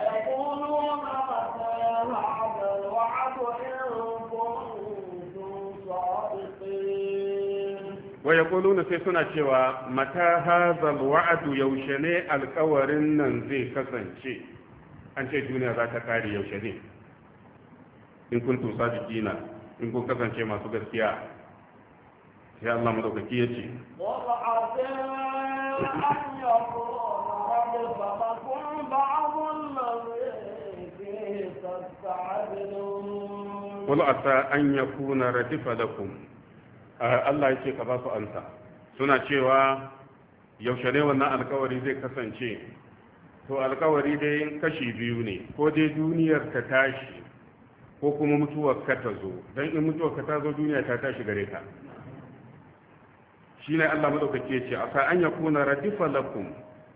wa yaquluna sai suna cewa mata hazal wa'adu yaushe ne alkawarin nan zai kasance. An ce duniya za ta kare yaushe ne, in kuntum sadiqina, in kun kasance masu gaskiya. Sai Allah madaukaki ya ce wala asa an yakuna radifa lakum. Allah ya ce ka ba su ansa. Suna cewa yaushe ne wannan alkawari zai kasance. To alkawari dai kashi biyu ne, ko dai duniyar ta tashi ko kuma mutuwar ka ta zo. Dan in mutuwar ka ta zo duniya ta tashi gare ka. Shine Allah madaukake ce asa an yakuna radifa lakum,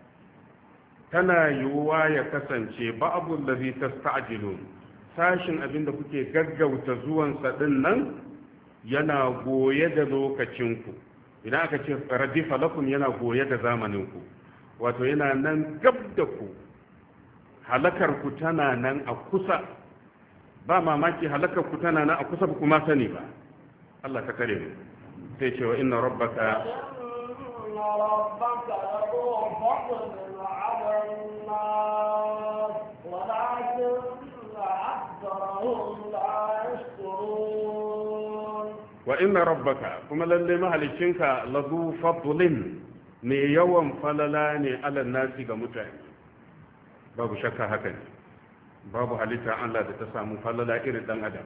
tana yiwuwa ya kasance ba'dul ladhi tasta'jilun, sashin abinda kuke gaggauta zuwan sa din nan yana goye da lokacinku. Idan aka ce radifa lakum yana goye da zamaninku, wato yana nan gab da ku, halakar ku tana nan a kusa. Ba mamaki halakar ku tana nan a kusa ba kuma sani ba. Allah ta kare mu. Sai cewa inna rabbaka inna rabbaka lahu fadlun 'ala an-nas walakinna aktharahum la yashkurun. Wa inna rabbaka, kuma lalle mahalicinka lahu fadlin, mai yawan falala ne 'ala an-nasi ga mutane. Babu shakka haka ne. Babu halitta Allah da ta samu falala irin dan adam.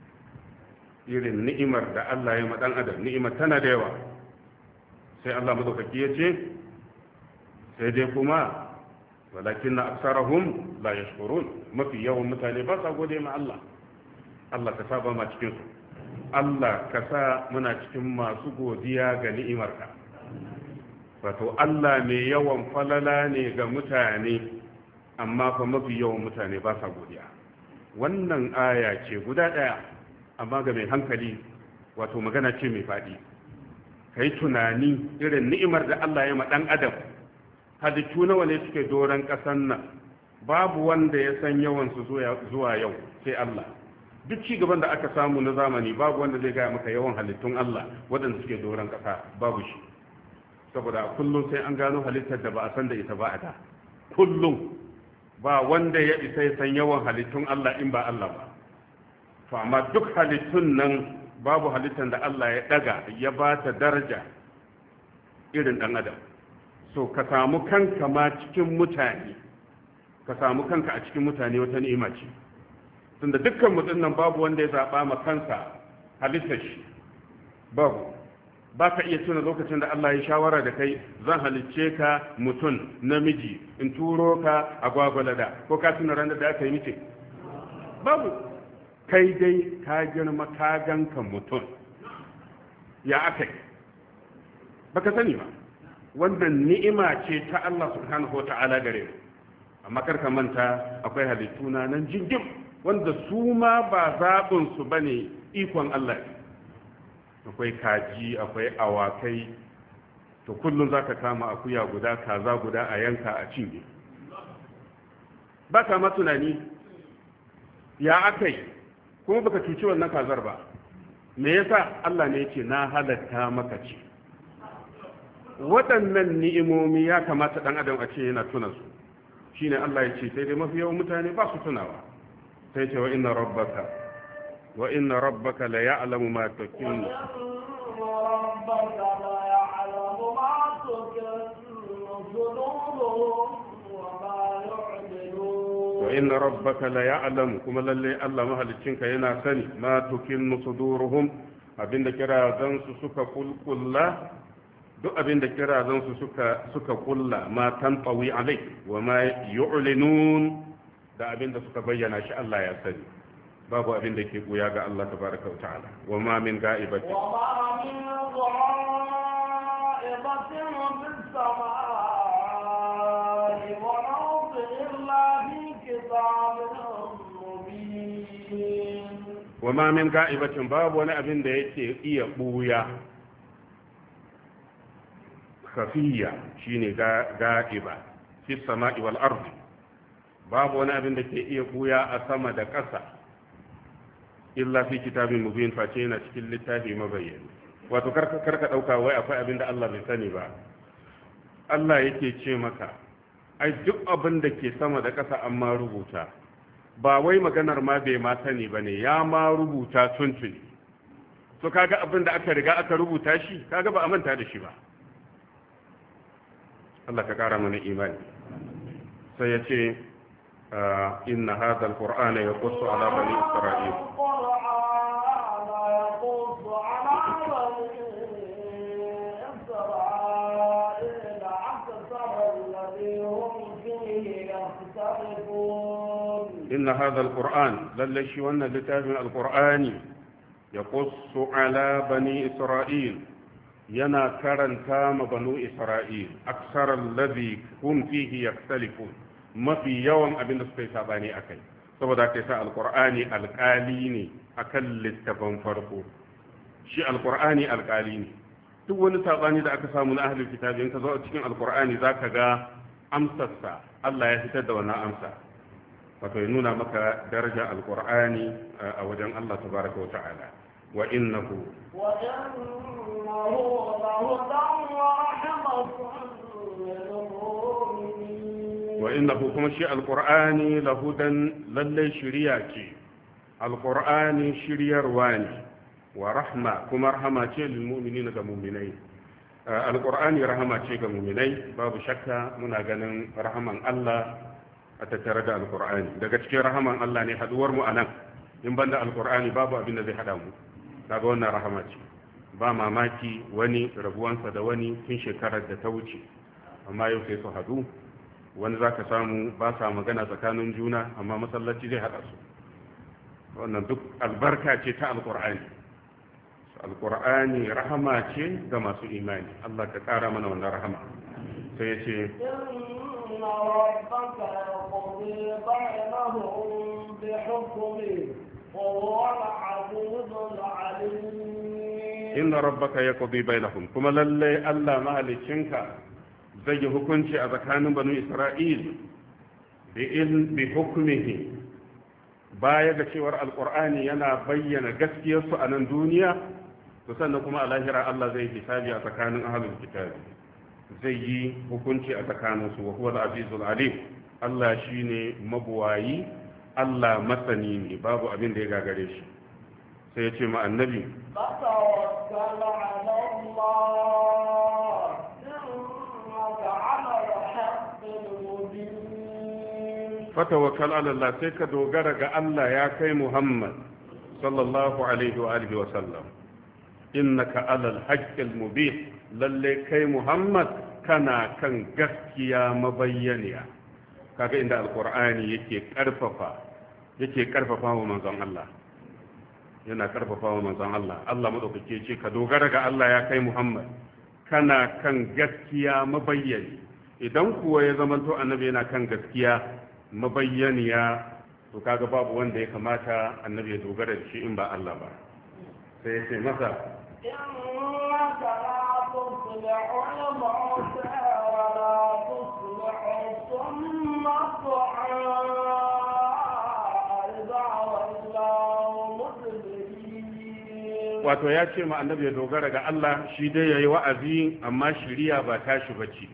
Irin ni'imar da Allah ya ma dan adam, ni'imar tana da yawa. Sai Allah madaukaki ya ce sai dai kuma walakinna aksarahum la yashkurun, mafi yawan mutane ba sa gode ma Allah. Allah ka saba ma cikin su. Allah ka sa muna cikin masu godiya ga ni'imarka. Wato Allah mai yawan falala ne ga mutane, amma fa mafi yawan mutane ba sa godiya. Wannan aya ce guda ɗaya, amma ga mai hankali wato magana ce mai faɗi. Ka yi tunani irin ni'imar da Allah ya ma ɗan adam. Halittu nawa ne suke doron ƙasan nan, babu wanda ya san yawansu zuwa yau sai Allah. Duk ci gaban da aka samu na zamani babu wanda zai gaya maka yawan halittun Allah waɗanda suke doron ƙasa, babu shi. Saboda kullum sai an gano halittar da ba a san da ita ba a da. Kullum ba wanda ya isa ya san yawan halittun Allah in ba Allah ba. To amma duk halittun nan babu halittar da Allah ya daga ya ba ta daraja irin dan adam. So ka samu kanka ma cikin mutane, ka samu kanka a cikin mutane wata ni'ima ce. Tunda dukkan mutum nan babu wanda ya zaba ma kansa halittar shi, babu. Ba ka iya tuna lokacin da Allah ya shawara da kai, zan halicce ka mutum namiji in turo ka a gwagwalada, ko ka tuna ranar da aka yi mace? Babu. Kai dai ka girma ka ganka mutum, ya aka yi baka sani ba. Wannan ni'ima ce ta Allah subhanahu wa ta'ala gare mu. Amma karka manta akwai halittu na nan jingim wanda su ma ba zaɓin su bane, ikon Allah. Akwai kaji, akwai awakai, to kullum zaka kama akuya guda, kaza guda a yanka a cinye. Ba ka ma tunani ya aka yi, kuma baka cuci wannan kazar ba. Me yasa? Allah ne yake na halatta maka ce. Waɗannan ni'imomi ya kamata ɗan adam a ce yana tuna su. Shine Allah ya ce sai dai mafi yawan mutane ba su tunawa. Sai ce wa inna rabbaka wa inna rabbaka la ya'lamu ma tukinnu wa wa inna rabbaka la ya'lamu kuma lalle Allah mahaliccinka yana sani ma tukinnu suduruhum abinda kirazan su suka kulkulla duk abinda kirazan su suka suka kulla ma tantawi alai wa ma yu'linun da abinda suka bayyana shi Allah ya sani babu abinda ke buya ga Allah tabaraka wa ta'ala wa ma min ga'ibati wa ma min gha'ibatin fis samaa'i wal ardi illa fi kitabin mubin wa ma min ga'ibatin babu wani abin da yake iya buya khafiya shine ga'iba fi sama'i wal ardi babu wani abin da ke iya buya a sama da ƙasa illa fi kitabin mubin face yana cikin littafi mabayyani wato karka karka dauka wai akwai abin da Allah bai sani ba Allah yake ce maka ai duk abin da ke sama da ƙasa an ma rubuta ba wai maganar ma bai ma sani bane ya ma rubuta tuntuni to kaga abin da aka riga aka rubuta shi kaga ba a manta da shi ba Allah ka kara mana imani sai ya ce inna hadha alqur'ana yaqussu ala bani isra'il inna hadha alqur'an lalle shi wannan littafin alqur'ani yaqussu ala bani isra'il yana karanta ma banu isra'il aksar alladhi hum fihi yaktalifun mafi yawan abin da suka yi sabani akai saboda kai sa alqur'ani alqali ne akan littafin farko shi alqur'ani alqali ne duk wani sabani da aka samu na ahlul kitabi in ka zo a cikin alqur'ani zaka ga amsarsa Allah ya fitar da wannan amsa wato ya nuna maka daraja alqur'ani a wajen Allah tabaraka wa ta'ala wa innahu wa innahu lahudan wa rahmatun lil mu'minin wa innahu kuma shi alqur'ani lahudan lalle shiriya ce alqur'ani shiryarwa ne wa rahma kuma rahama ce lil mu'minin ga mu'minai alqur'ani rahama ce ga mu'minai babu shakka muna ganin rahaman Allah a tattare da alqur'ani daga cikin rahaman Allah ne haduwar mu anan in banda alqur'ani babu abin da zai hada mu kaga wannan rahama ce ba mamaki wani rabuwansa da wani tun shekarar da ta wuce amma yau sai su hadu wani zaka samu ba sa magana tsakanin juna amma masallaci zai hada su wannan duk albarka ce ta alqur'ani alqur'ani rahama ce ga masu imani Allah ka kara mana wannan rahama sai ya ce inna rabbaka yaqdi bainahum bihukmihi wa huwa al-'azizul 'alim inna rabbaka yaqdi bainahum kuma lalle Allah mahalicinka zai yi hukunci a tsakanin banu Isra'il bi in bi hukmihi baya ga cewar alqur'ani yana bayyana gaskiyarsu a nan duniya to sannan kuma a lahira Allah zai hisabi a tsakanin ahlul kitab zai yi hukunci a tsakanin su wa huwa al-azizul alim Allah shine mabuwayi Allah masani ne babu abin da ya gagare shi sai ya ce ma annabi tawakkal 'ala Allah innaka 'ala al-haqqil mubin fatawakkal 'ala Allah sai ka dogara ga Allah ya kai Muhammad sallallahu alaihi wa alihi wa sallam innaka 'ala al-haqqil mubin lalle kai Muhammad kana kan gaskiya mabayyaniya kaga inda alqur'ani yake karfafa yake karfafa wa manzon Allah yana karfafa wa manzon Allah Allah madaukake ce ka dogara ga Allah ya kai Muhammad kana kan gaskiya mabayyani idan kuwa ya zamanto annabi yana kan gaskiya mabayyaniya to kaga babu wanda ya kamata annabi ya dogara da shi in ba Allah ba sai ya ce masa innaka la tusli'u al-mawta wa la tusli'u summa wato ya ce ma annabi ya dogara ga Allah shi dai yayi wa'azi amma shiriya ba tashi bace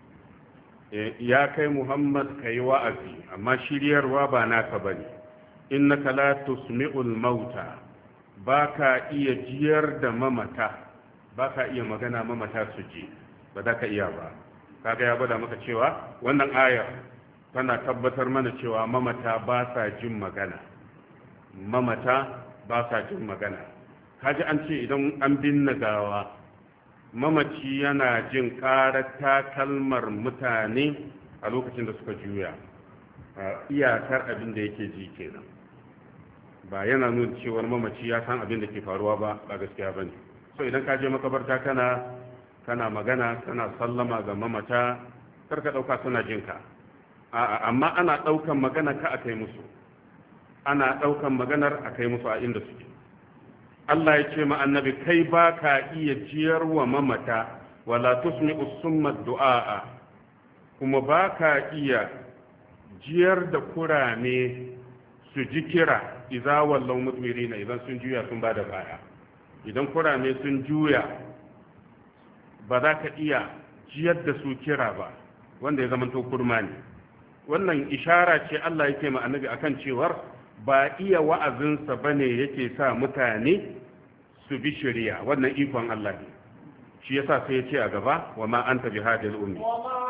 ya kai Muhammad kai wa'azi amma shiryarwa ba naka bane innaka la tusmi'ul mauta baka iya jiyar da mamata baka iya magana mamata su ji ba za ka iya ba kaga ya gwada maka cewa wannan ayar tana tabbatar mana cewa mamata ba sa jin magana mamata ba sa jin magana kaji an ce idan an binne gawa mamaci yana jin ƙarar takalmar mutane a lokacin da suka juya iyakar abin da yake ji kenan ba yana nuna cewar mamaci ya san abin da ke faruwa ba ba gaskiya bane so idan ka je makabarta kana kana magana kana sallama ga mamata kar ka dauka suna jinka a'a amma ana daukan magana ka akai musu ana daukan maganar akai musu a inda suke Allah ya ce ma annabi kai ba ka iya jiyar wa mamata wala tusmi'u summa du'a kuma ba ka iya jiyar da kurame su ji kira idza wallaw mudmirina idan sun juya sun bada baya idan kurame sun juya ba za ka iya jiyar da su kira ba wanda ya zamanto kurma ne wannan ishara ce Allah yake ma annabi akan cewar ba iya wa'azinsa bane yake sa mutane su bi shari'a wannan ikon Allah ne shi yasa sai ya ce a gaba wa ma anta bi hadil ummi wa ma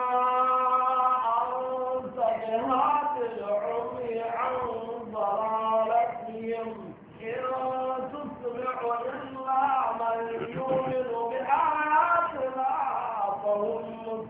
anta bi hadil ummi an dalalatihim in tusmi'u illa man yu'minu bi ayatina fa hum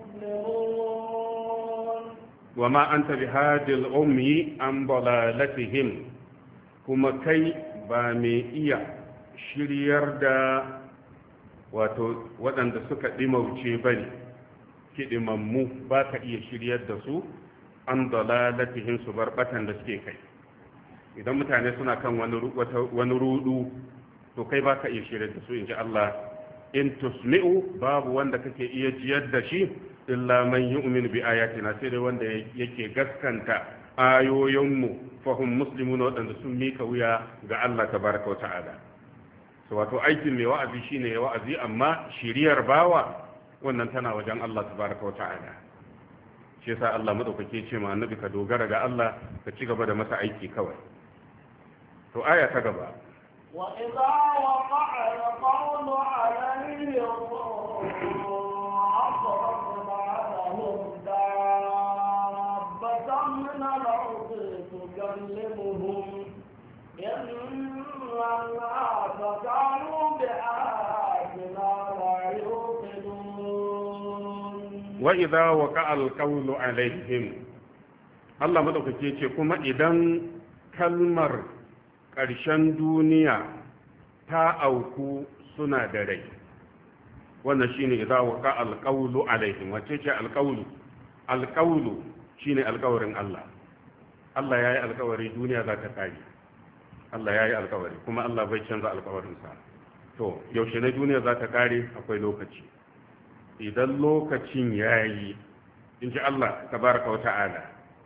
muslimun wa ma anta bi hadil ummi an dalalatihim kuma kai ba mai iya shiryar da wato waɗanda suka ɗimauce ba ne kiɗimammu ba ka iya shiryar da su an dalalatihim su bar batan da suke kai idan mutane suna kan wani rudu to kai ba ka iya shiryar da su in ji Allah in tusmi'u babu wanda kake iya jiyar da shi illa man yu'min bi ayatina sai dai wanda yake gaskanta ayoyinmu fahum muslimun waɗanda sun mika wuya ga Allah tabaraka wa ta'ala wato aikin mai wa'azi shine ya wa'azi amma shiriyar bawa wannan tana wajen Allah tabaraka wa ta'ala shi yasa Allah madaukake ce ma annabi ka dogara ga Allah ka ci gaba da masa aiki kawai to aya ta gaba wa idza waqa'a al-qawlu 'alayhim asrafna lahum dabbatan min al-ardi tukallimuhum الناس كانوا بآياتنا لا يوقنون وإذا وقع القول عليهم Allah madaukake ce kuma idan kalmar ƙarshen duniya ta auku suna da rai wannan shine idza waqa alqawlu alaihim wace ce alqawlu alqawlu shine alƙawarin Allah Allah yayi alƙawari duniya za ta kare Allah ya yi alkawari kuma Allah bai canza alkawarinsa to yaushe na duniya za ta kare akwai lokaci idan lokacin ya yi in ji Allah tabaraka wa ta'ala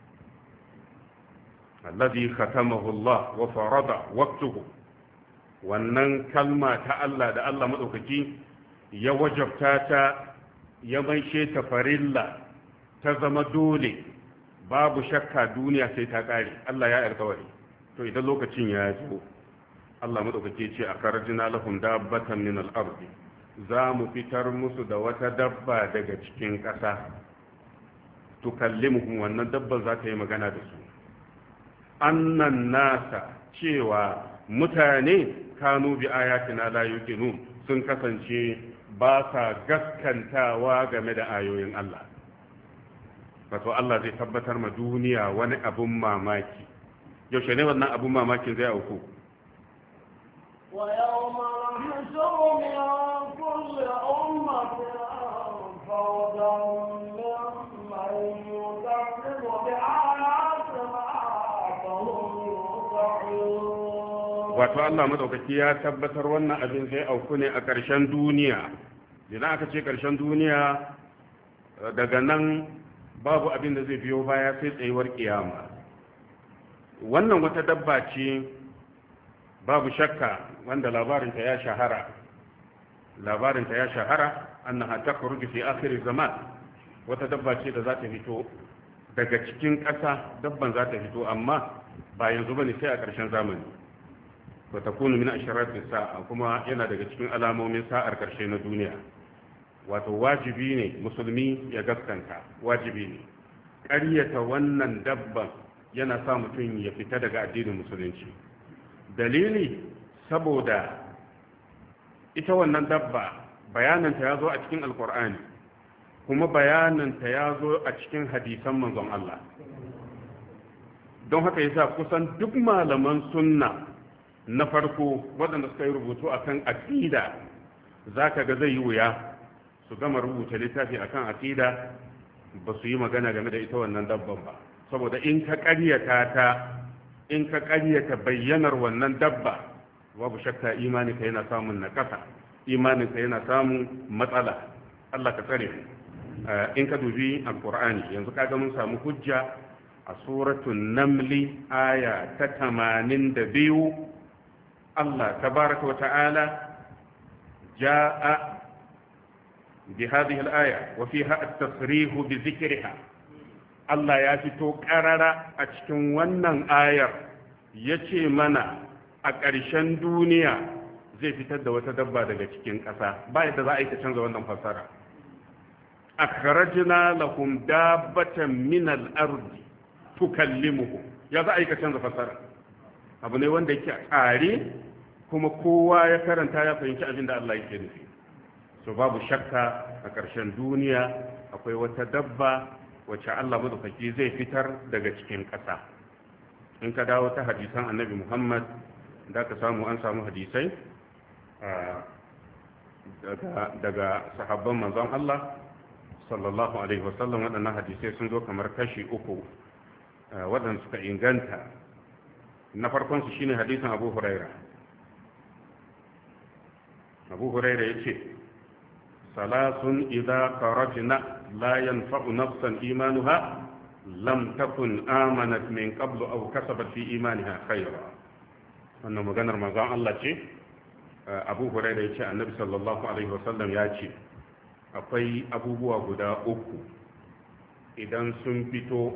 alladhi khatamahu Allah wa farada waqtuhu wannan kalma ta Allah da Allah madaukaki ya wajabta ta ya maishe ta farilla ta zama dole babu shakka duniya sai ta kare Allah ya yi alkawari to idan lokacin ya zo Allah madaukake ce a karjina lahum dabbatan min al-ard za mu fitar musu da wata dabba daga cikin ƙasa tukallimuhum wannan dabban za ta yi magana da su annan nasa cewa mutane kanu bi ayatina la yuqinun sun kasance ba sa gaskantawa game da ayoyin Allah wato Allah zai tabbatar ma duniya wani abun mamaki yaushe ne wannan abun mamakin zai auku wa yawma nahshuru min kulli ummatin fawdan mimman yukazzibu bi ayatina fa hum yud'un wato Allah madaukaki ya tabbatar wannan abin zai auku ne a ƙarshen duniya idan aka ce ƙarshen duniya daga nan babu abin da zai biyo baya sai tsayuwar kiyama wannan wata dabba ce babu shakka wanda labarinta ya shahara labarinta ya shahara annaha takhruju fi akhir zaman wata dabba ce da za ta fito daga cikin ƙasa dabban za ta fito amma ba yanzu bane sai a ƙarshen zamani wa takunu min asharati sa'a kuma yana daga cikin alamomin sa'ar ƙarshe na duniya wato wajibi ne musulmi ya gaskanta wajibi ne ƙaryata wannan dabban yana sa mutum ya fita daga addinin musulunci. Dalili saboda ita wannan dabba bayananta ya zo a cikin alkur'ani kuma bayananta ya zo a cikin hadisan manzon Allah. Don haka yasa kusan duk malaman sunna na farko waɗanda suka yi rubutu akan aqida zaka ga zai yi wuya su gama rubuta littafi akan aqida ba su yi magana game da ita wannan dabban ba, saboda in ka ƙaryata ta in ka ƙaryata bayyanar wannan dabba babu shakka imaninka yana samun nakasa, imaninka yana samun matsala. Allah ka tsare in ka dubi alqur'ani yanzu kaga mun samu hujja a suratul namli aya ta tamanin da biyu. Allah tabaraka wa ta'ala jaa bi hadhihi al-aya wa fiha at-tasrih bi dhikriha. Allah ya fito karara a cikin wannan ayar yace mana a ƙarshen duniya zai fitar da wata dabba daga cikin ƙasa, ba yadda za a yi ta canza wannan fasara. akhrajna lahum dabbatan min al-ardi tukallimuhum, ya za a yi ka canza fasara? Abu ne wanda yake tsare kuma kowa ya karanta ya fahimci abin da Allah yake nufi. So babu shakka a ƙarshen duniya akwai wata dabba wacce Allah madaukaki zai fitar daga cikin ƙasa. In ka dawo ta hadisan Annabi Muhammad da ka samu an samu hadisai daga sahabban manzon Allah sallallahu alaihi wasallam. waɗannan hadisai sun zo kamar kashi uku waɗanda suka inganta. Na farkon su shine hadisin Abu Huraira. Abu Huraira yace salasun idza kharajna la yanfa'u nafsan imanuha lam takun amanat min qablu aw kasabat fi imaniha khayra. Wannan maganar manzon Allah ce. Abu Huraira yace Annabi sallallahu alaihi wasallam ya ce akwai abubuwa guda uku idan sun fito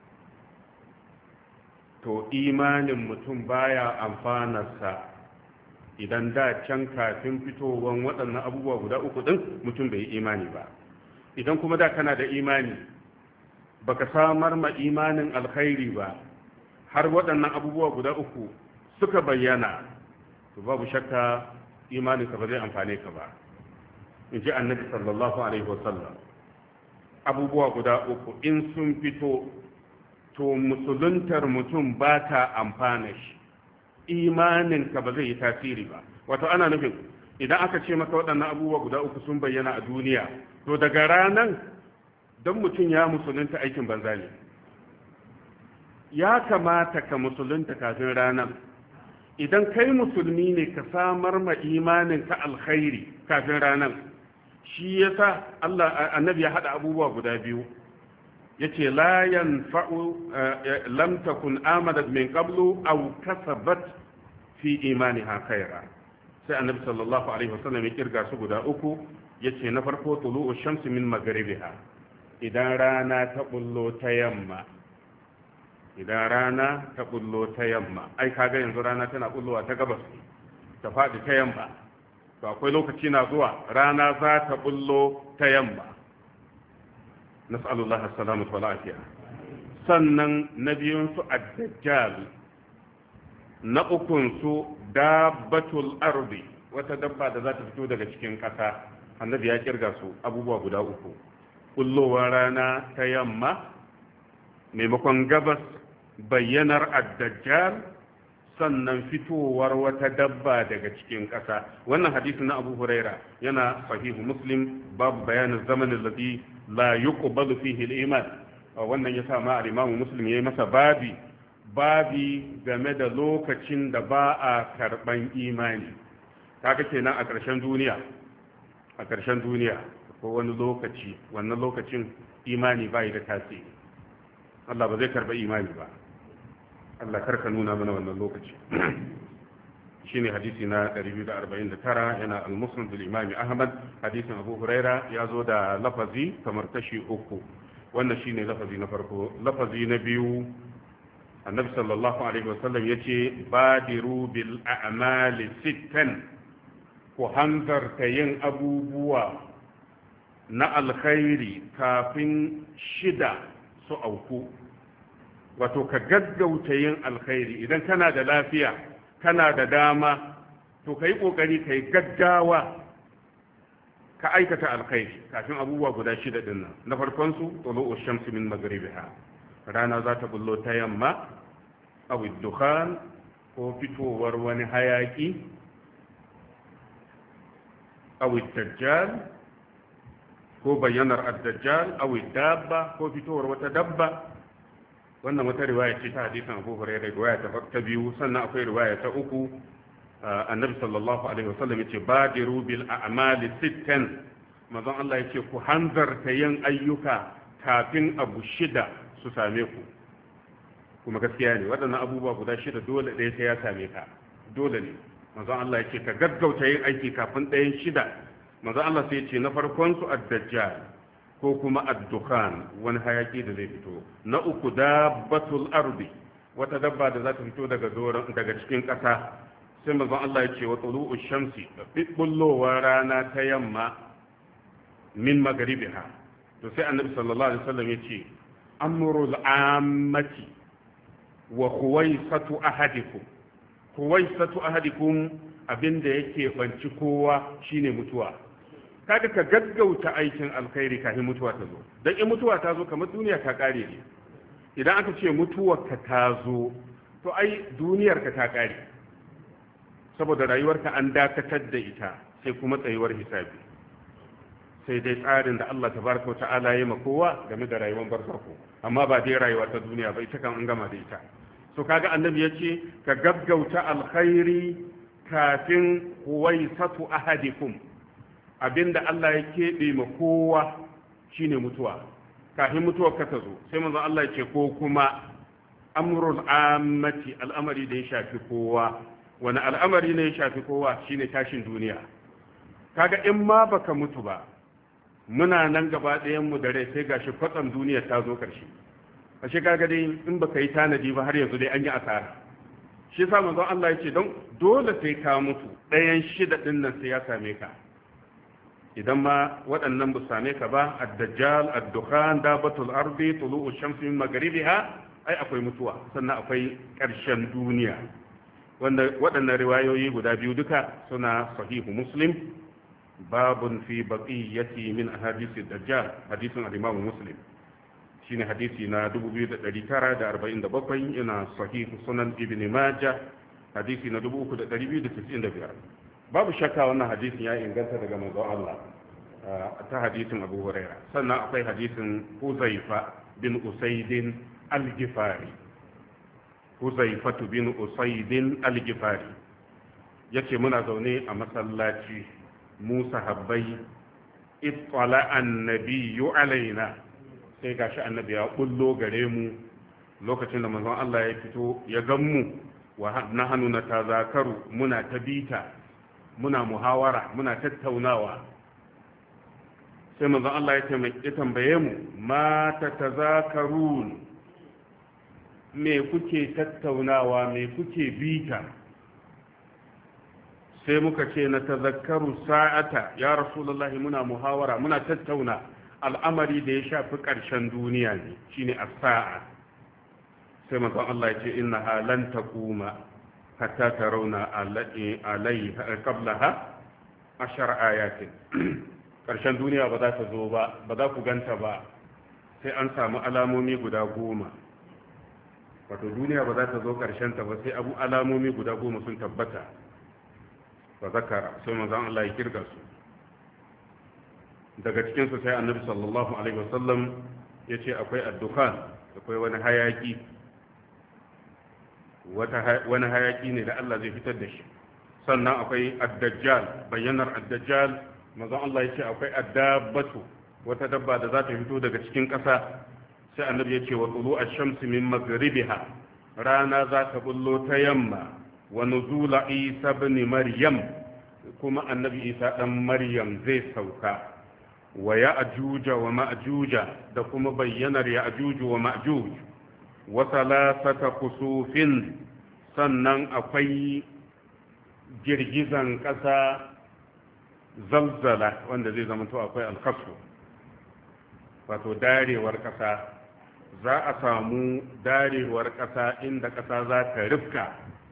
to imanin mutum baya amfanarsa. Idan da can kafin fitowar waɗannan abubuwa guda uku ɗin mutum bai yi imani ba, idan kuma da kana da imani baka samar ma imanin alkhairi ba har waɗannan abubuwa guda uku suka bayyana, to babu shakka imaninka ba zai amfane ka ba. In ji Annabi sallallahu alaihi wasallam, abubuwa guda uku in sun fito to musuluntar mutum ba ta amfana shi, imaninka ba zai yi tasiri ba. Wato ana nufin idan aka ce maka waɗannan abubuwa guda uku sun bayyana a duniya, to daga ranan don mutum ya musulunta aikin banza ne. Ya kamata ka musulunta kafin ranan. Idan kai musulmi ne ka samar ma imaninka alkhairi kafin ranan. Shi yasa Allah annabi ya hada abubuwa guda biyu. Yace la yanfa'u lam takun amanat min qablu aw kasabat fi imaniha khaira. Sai Annabi sallallahu alaihi wasallam ya kirga su guda uku. Yace na farko tulu'u shamsi min magharibiha, idan rana ta bullo ta yamma. Idan rana ta bullo ta yamma, ai kaga yanzu rana tana bullowa ta gabas ta faɗi ta yamma, to akwai lokaci na zuwa rana za ta bullo ta yamma. nas'alullah as-salamatu wal afiya. Sannan na biyun su ad-dajjal, na ukun su dabbatul ardi, wata dabba da za ta fito daga cikin ƙasa. Annabi ya kirga su abubuwa guda uku: kullowar rana ta yamma maimakon gabas, bayyanar ad-dajjal, sannan fitowar wata dabba daga cikin ƙasa. Wannan hadisi na Abu Huraira yana sahihu Muslim, babu bayanin zamanin ladhi la yuqbalu fihi al-iman. Wannan yasa ma al-Imam Muslim yayi masa babi babi game da lokacin da ba a karban imani. Kaga kenan a ƙarshen duniya a ƙarshen duniya ko wani lokaci, wannan lokacin imani bai da tasiri. Allah ba zai karba imani ba. Allah karka nuna mana wannan lokaci. Shine hadisi na ɗari biyu da arba'in da tara, yana al-Musnad al-Imam Ahmad. Hadisin Abu Huraira ya zo da lafazi kamar kashi uku. Wannan shine lafazi na farko. Lafazi na biyu, Annabi sallallahu alaihi wasallam yace badiru bil a'mali sittan, ku hanzarta yin abubuwa na alkhairi kafin shida su su auku. Wato ka gaggauta yin alkhairi idan kana da lafiya kana da dama to ka yi ƙoƙari ka yi gaggawa ka aikata alkhairi kafin abubuwa guda shida din nan. Na farkon su tulu'u shamsi min maghribiha, rana za ta bullo ta yamma, aw dukhan ko fitowar wani hayaki, aw dajjal ko bayyanar ad-dajjal, aw dabba ko fitowar wata dabba. Wannan wata riwaya ce ta hadisin Abu Hurairah, riwaya ta biyu. Sannan akwai riwaya ta uku, annabi sallallahu alaihi wasallam yace badiru bil a'mali sittan, manzon Allah yace ku hanzarta yin ayyuka kafin abu shida su same ku. Kuma gaskiya ne waɗannan abubuwa guda shida dole ɗaya sai ya same ka, dole ne. Manzon Allah yace ka gaggauta yin aiki kafin ɗayan shida. Manzon Allah sai yace na farkon su ad-dajjal ko kuma ad-dukhan, wani hayaki da zai fito. Na uku dabbatul ardi, wata dabba da za ta fito daga doron daga cikin ƙasa. Sai manzon Allah ya ce wa tulu'u shamsi, bullowa rana ta yamma, min magribiha. To sai annabi sallallahu alaihi wasallam ya ce amrul ammati wa khuwaisatu ahadikum. Khuwaisatu ahadikum abinda yake banci kowa shine mutuwa. Kada ka gaggauta aikin alkhairi kafin mutuwa ta zo, dan in mutuwa ta zo kamar duniya ta kare ne. Idan aka ce mutuwarka ta zo to ai duniyarka ta kare, saboda rayuwarka an dakatar da ita, sai kuma tsayuwar hisabi. Sai dai tsarin da Allah tabaraka wa ta'ala ya ma kowa game da rayuwar barzako, amma ba dai rayuwa ta duniya ba, ita kan an gama da ita. So kaga annabi yace ka gaggauta alkhairi kafin huwaisatu ahadikum, abinda Allah ya keɓe ma kowa shine mutuwa, kafin mutuwar ka ta zo. Sai manzo Allah yace ko kuma amrul ammati, al'amari da ya shafi kowa. Wani al'amari ne ya shafi kowa shine tashin duniya. Kaga in ma baka mutu ba, muna nan gaba ɗayan mu da rai sai gashi kwatsam duniya ta zo ƙarshe. Ashe kaga dai in baka yi tanadi ba har yanzu dai an yi asara. Shi yasa manzon Allah ya ce don dole sai ka mutu, ɗayan shida ɗin nan sai ya same ka. Idan ma waɗannan ba same ka ba, ad-dajjal, ad-dukhan, dabatul ardi, tulu'u shamsi min maghribiha, ai akwai mutuwa, sannan akwai ƙarshen duniya. Wanda waɗannan riwayoyi guda biyu duka suna sahihu Muslim, babun fi baqiyati min ahadisi dajjal, hadisin al-Imam Muslim shine hadisi na dubu biyu da ɗari tara da arba'in da bakwai, ina sahihu Sunan Ibn Majah hadisi na dubu uku da ɗari biyu da tis'in da biyar. Babu shakka wannan hadisin ya inganta daga manzon Allah ta hadisin Abu Hurairah. Sannan akwai hadisin Huzaifa bin Usaidin al-Ghifari. Huzaifatu bin Usaidin al-Ghifari yace muna zaune a masallaci mu sahabbai, ittala annabiyyu alaina, sai gashi annabi ya bullo gare mu lokacin da manzon Allah ya fito ya gan mu, wa nahnu natazakaru, muna tabita, muna muhawara, muna tattaunawa. Sai manzon Allah ya tambaye mu, ma tatazakarun, me kuke tattaunawa, me kuke bita? Sai muka ce na tazakkaru sa'ata ya rasulullahi, muna muhawara, muna tattauna al'amari da ya shafi ƙarshen duniya ne, shine as-sa'a. Sai manzon Allah ya ce innaha lan taquma hatta tarawna alaiha qablaha ashar ayatin. Ƙarshen duniya ba za ta zo ba, ba za ku ganta ba sai an samu alamomi guda goma. Wato duniya ba za ta zo ƙarshen ta ba sai abu alamomi guda goma sun tabbata. Ba zakara, sai manzon Allah ya kirga su. Daga cikin su sai annabi sallallahu alaihi wasallam ya ce akwai ad-dukhan, akwai wani hayaki, wata wani hayaki ne da Allah zai fitar da shi. Sannan akwai ad-dajjal, bayyanar ad-dajjal. Manzon Allah ya ce akwai ad-dabbatu, wata dabba da za ta fito daga cikin ƙasa. Sai annabi ya ce wa tulu ash-shamsi min maghribiha, rana za ta bullo ta yamma. Wa nuzula Isa ibn Maryam, kuma annabi Isa dan Maryam zai sauka. Wa ya'juja wa ma'juja, da kuma bayyanar ya'juju wa ma'juj. Wa salasata kusufin, sannan akwai girgizan ƙasa, zalzala, wanda zai zama to akwai alkhasu, wato darewar ƙasa. za a samu darewar ƙasa inda ƙasa za ta rifka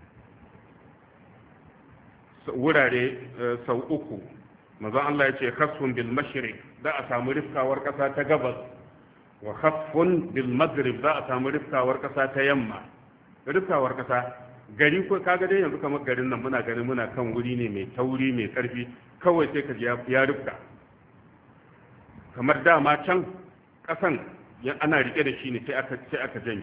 wurare sau uku. manzon Allah ya ce khasfun bil mashriq za a samu rifkawar ƙasa ta gabas, wa khasfun bil maghrib za a samu rifkawar ƙasa ta yamma. Rifkawar ƙasa gari ko kaga dai yanzu kamar garin nan muna ganin muna kan wuri ne mai tauri mai karfi, kawai sai ka ji ya rifka kamar dama can ƙasan ana rike da shi ne sai aka sai aka janye.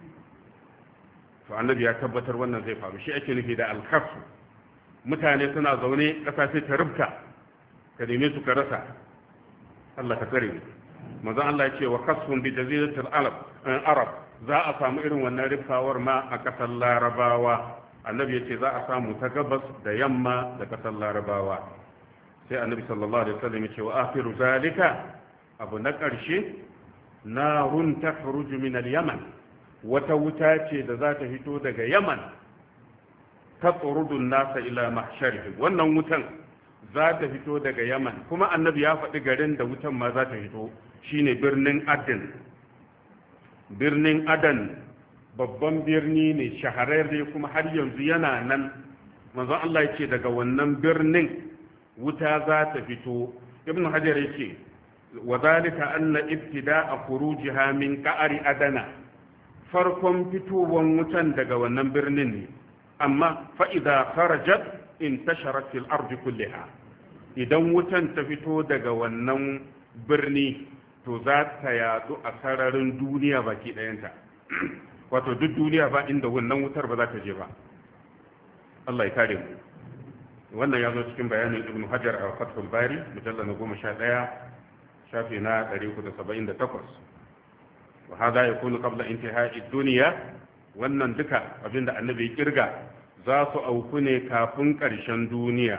To annabi ya tabbatar wannan zai faru, shi ake nufi da al-khasf. Mutane suna zaune ƙasa sai ta rifka, ka neme su ka rasa. Allah ka tsare mu. Manzon Allah ya ce wa khasfun bi jaziratil arab arab za a samu irin wannan rifkawar ma a ƙasar Larabawa. Annabi ya ce za a samu ta gabas da yamma da ƙasar Larabawa. Sai annabi sallallahu alaihi wasallam ya ce wa akhiru zalika, abu na ƙarshe, narun takhruju min al-yaman, wata wuta ce da za ta fito daga Yaman, tatrudu an-nasa ila mahsharihim. Wannan wutan za ta fito daga Yaman, kuma annabi ya faɗi garin da wutan ma za ta fito, shine birnin Aden. Birnin Aden babban birni ne shahararre kuma har yanzu yana nan. Manzon Allah ya ce daga wannan birnin wuta za ta fito. Ibn Hajar ya ce wa zalika anna ibtida'a khurujiha min qa'ri adana, farkon fitowan wutan daga wannan birnin ne, amma fa idza kharajat intasharat fil ardi kulliha. Idan wutan ta fito daga wannan birni to za ta yadu a sararin duniya baki ɗayanta. Wato duk duniya ba inda wannan wutar ba za ta je ba. Allah ya kare mu. Wannan ya zo cikin bayanin Ibn Hajar a Fathul Bari mujallal na goma sha ɗaya shafi na ɗari uku da saba'in da takwas. Wa hada yakunu qabla intihai duniya. Wannan duka abinda annabi ya kirga za su auku ne kafin ƙarshen duniya.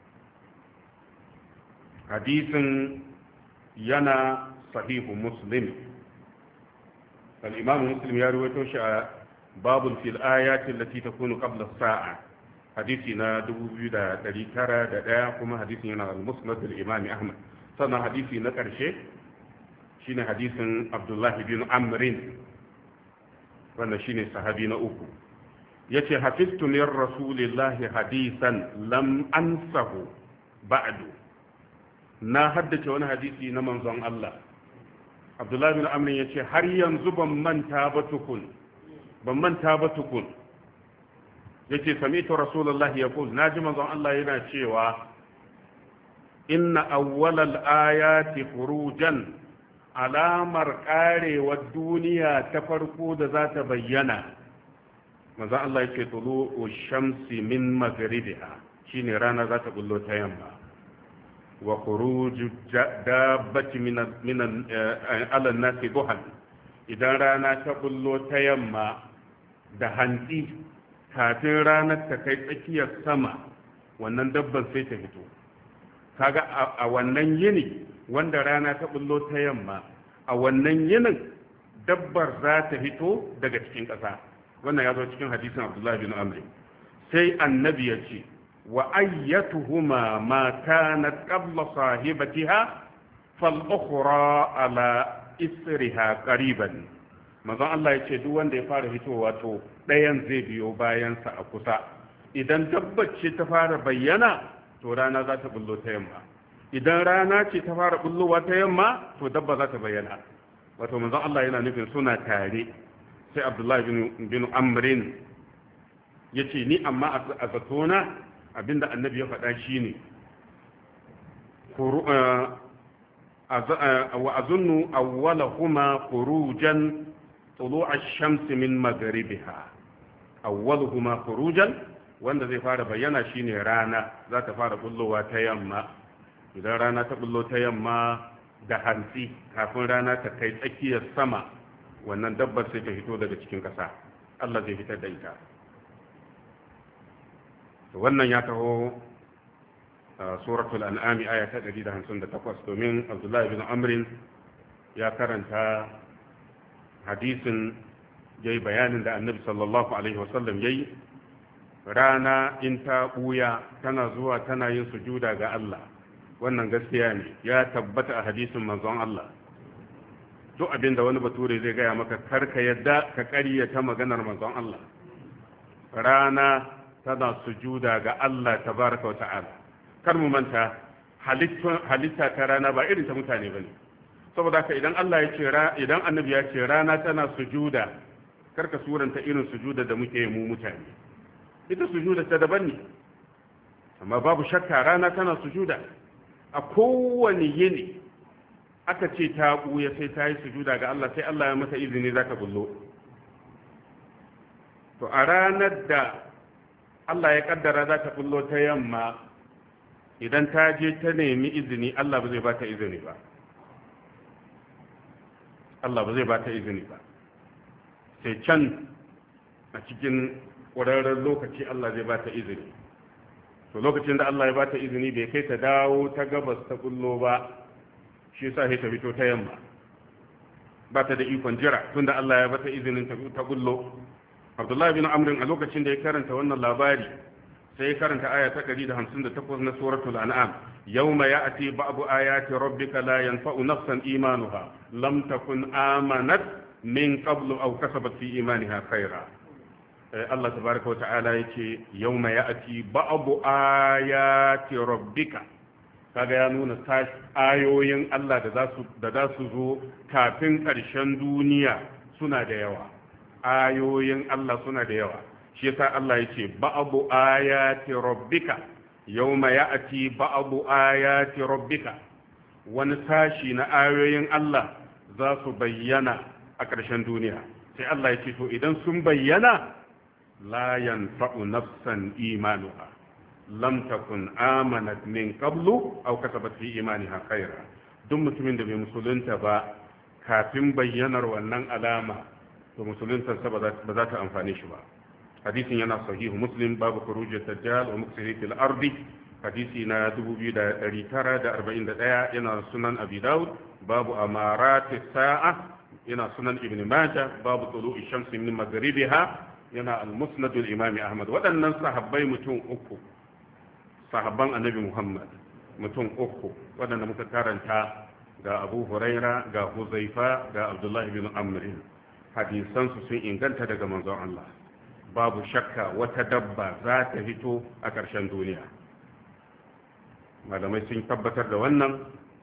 Hadisin yana sahihu Muslim. Al-Imam Muslim ya rawaito shi a babul fil ayati allati takunu qabla as-sa'a. Hadisi na dubu biyu da ɗari tara da ɗaya, kuma hadisin yana al-Musnad al-Imam Ahmad. Sannan hadisi na ƙarshe shine hadisin Abdullah bin Amr, wannan shine sahabi na uku. Yace hafiztu min rasulillahi hadisan lam ansahu ba'du. Na haddace wani hadisi na manzon Allah. Abdullah bin Amr yace har yanzu ban manta ba tukun. Ban manta ba tukun. Yace sami'tu rasulullahi yaqul, naji manzon Allah yana cewa inna awwalal ayati furujan, alamar karewar duniya ta farko da za ta bayyana. Manzo Allah yake tulu'u shamsi min maghribiha, shine rana za ta bullo ta yamma. Wa khuruju dabbati min min ala nasi duhan, idan rana ta bullo ta yamma da hantsi kafin ranar ta kai tsakiyar sama, wannan dabban sai ta fito. Kaga a wannan yini wanda rana ta bullo ta yamma, a wannan yinin dabbar za ta fito daga cikin ƙasa. Wannan ya zo cikin hadisin Abdullah bin Amr. Sai annabi ya ce wa ayyatuhuma ma kanat qabla sahibatiha fal ukhra ala isriha qariban. Manzon Allah ya ce duk wanda ya fara fitowa to ɗayan zai biyo bayansa a kusa. Idan dabbar ce ta fara bayyana to rana za ta bullo ta yamma. Idan rana ce ta fara bullowa ta yamma to dabba za ta bayyana. Wato manzon Allah yana nufin suna tare. Sai Abdullahi bin bin Amrin yace ni amma a zatona abinda annabi ya faɗa shine wa azunnu awwalahuma khurujan tulu' ash-shams min maghribiha. Awwaluhuma khurujan, wanda zai fara bayyana shine rana za ta fara bullowa ta yamma. Idan rana ta bullo ta yamma da hantsi kafin rana ta kai tsakiyar sama, wannan dabbar sai ta fito daga cikin ƙasa. Allah zai fitar da ita. Wannan ya taho suratul an'ami aya ta ɗari da hamsin da takwas, domin Abdullahi bin Amrin ya karanta hadisin, yayi bayanin da Annabi sallallahu alaihi wasallam yayi. Rana in ta buya tana zuwa tana yin sujuda ga Allah. Wannan gaskiya ne, ya tabbata a hadisin manzon Allah. duk abin da wani bature zai gaya maka karka yadda ka ƙaryata maganar manzon Allah. Rana tana sujuda ga Allah tabaraka wa ta'ala. Kar mu manta halitta ta rana ba irin ta mutane bane. Saboda haka idan Allah ya ce idan annabi ya ce rana tana sujuda, karka suranta irin sujuda da muke mu mutane. Ita sujuda ta daban ne. Amma babu shakka rana tana sujuda. A kowane yini aka ce ta ɓuya sai ta yi sujuda ga Allah, sai Allah ya mata izini za ka bullo. To a ranar da Allah ya kaddara za ta bullo ta yamma, idan ta je ta nemi izini Allah ba zai ba ta izini ba. Allah ba zai ba ta izini ba. Sai can a cikin ƙwararren lokaci Allah zai ba ta izini. To lokacin da Allah ya ba ta izini bai kai ta dawo ta gabas ta bullo ba, shi yasa sai ta fito ta yamma. Ba ta da ikon jira tunda Allah ya ba ta izinin ta bullo. Abdullahi bin Amr a lokacin da ya karanta wannan labari sai ya karanta aya ta ɗari da hamsin da takwas na suratul an'am, yawma ya'ti ba'du ayati rabbika la yanfa'u nafsan imanuha lam takun amanat min qablu aw kasabat fi imaniha khaira. Allah tabaraka wa ta'ala yace yawma ya'ti ba'du ayati rabbika, kaga ya nuna ayoyin Allah da za su da za su zo kafin ƙarshen duniya suna da yawa. Ayoyin Allah suna da yawa, shi yasa Allah yace ba'du ayati rabbika, yawma ya'ti ba'du ayati rabbika, wani sashi na ayoyin Allah za su bayyana a ƙarshen duniya. Sai Allah yace to idan sun bayyana la yanfa'u nafsan imanuha lam takun amanat min qablu aw kasabat fi imaniha khaira. Duk mutumin da bai musulunta ba kafin bayyanar wannan alama, to musulunta sa ba za ta amfane shi ba. Hadisin yana sahihu Muslim, babu khuruj ad-dajjal wa muksiri fil ardi, hadisi na dubu biyu da ɗari tara da arba'in da ɗaya, yana sunan Abi Dawud, babu amarati sa'a, yana sunan Ibn Majah, babu tulu'i shamsi min maghribiha, yana al-musnad al-imam Ahmad. Waɗannan sahabbai mutum uku, sahabban Annabi Muhammad mutum uku waɗanda muka karanta, ga Abu Huraira, ga Huzaifa, ga Abdullah ibn Amr, hadisansu sun inganta daga manzon Allah. Babu shakka wata dabba za ta fito a ƙarshen duniya. Malamai sun tabbatar da wannan.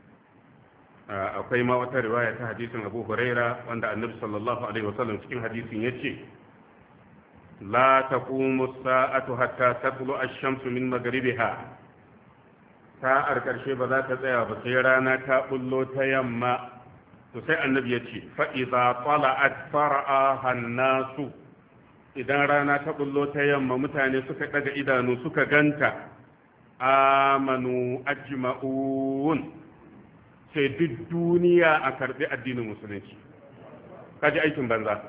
Akwai ma wata riwaya ta hadisin Abu Huraira wanda Annabi sallallahu alaihi wasallam cikin hadisin yace la taqumu as-sa'atu hatta tatlu ash-shamsu min maghribiha. Sa'ar ƙarshe ba za ta tsaya ba sai rana ta bullo ta yamma. To sai Annabi yace fa idza tala'at fara'aha an-nasu, idan rana ta bullo ta yamma mutane suka daga idanu suka ganta, amanu ajma'un, sai duk duniya a karbi addinin musulunci. Kaji aikin banza.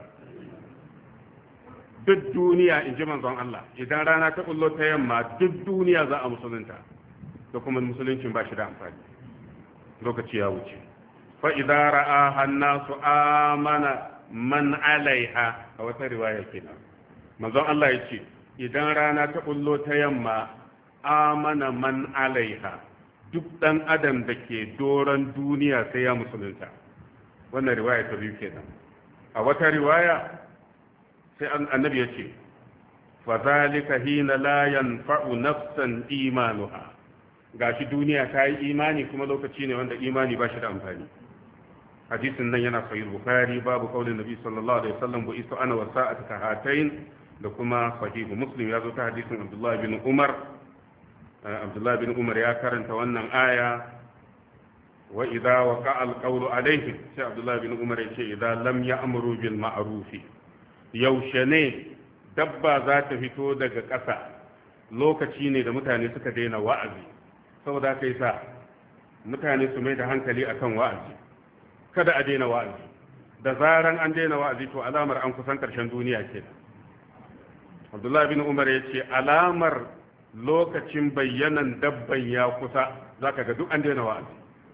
Duk duniya, in ji manzon Allah, idan rana ta bullo ta yamma duk duniya za a musulunta, da kuma musuluncin ba shi da amfani. Lokaci ya wuce. fa idza ra'aha an-nasu amana man alaiha, a wata riwaya kenan manzon Allah yace idan rana ta bullo ta yamma, amana man alaiha, duk dan adam da ke doron duniya sai ya musulunta. Wannan riwaya ta biyu kenan. A wata riwaya sai annabi yace fa zalika hina la yanfa'u nafsan imanuha, gashi duniya ta yi imani kuma lokaci ne wanda imani ba shi da amfani. Hadisin nan yana sahih Bukhari, babu qaulin nabi sallallahu alaihi wasallam bu isu ana wasa'at ka hatain, da kuma sahih Muslim ya zo ta hadisin Abdullah bin Umar. Abdullah bin Umar ya karanta wannan aya, wa idza waqa'a al-qawlu alaihim, sai Abdullah bin Umar ya ce idza lam ya'muru bil ma'ruf, yaushe ne dabba za ta fito daga ƙasa, lokaci ne da mutane suka daina wa'azi. Saboda kai sa mutane su mai da hankali akan wa'azi, kada a daina wa'azi. Da zaran an daina wa'azi to alamar an kusan ƙarshen duniya ke. Abdullah bin Umar ya ce alamar lokacin bayyanan dabban ya kusa, za ka ga duk an daina wa'azi.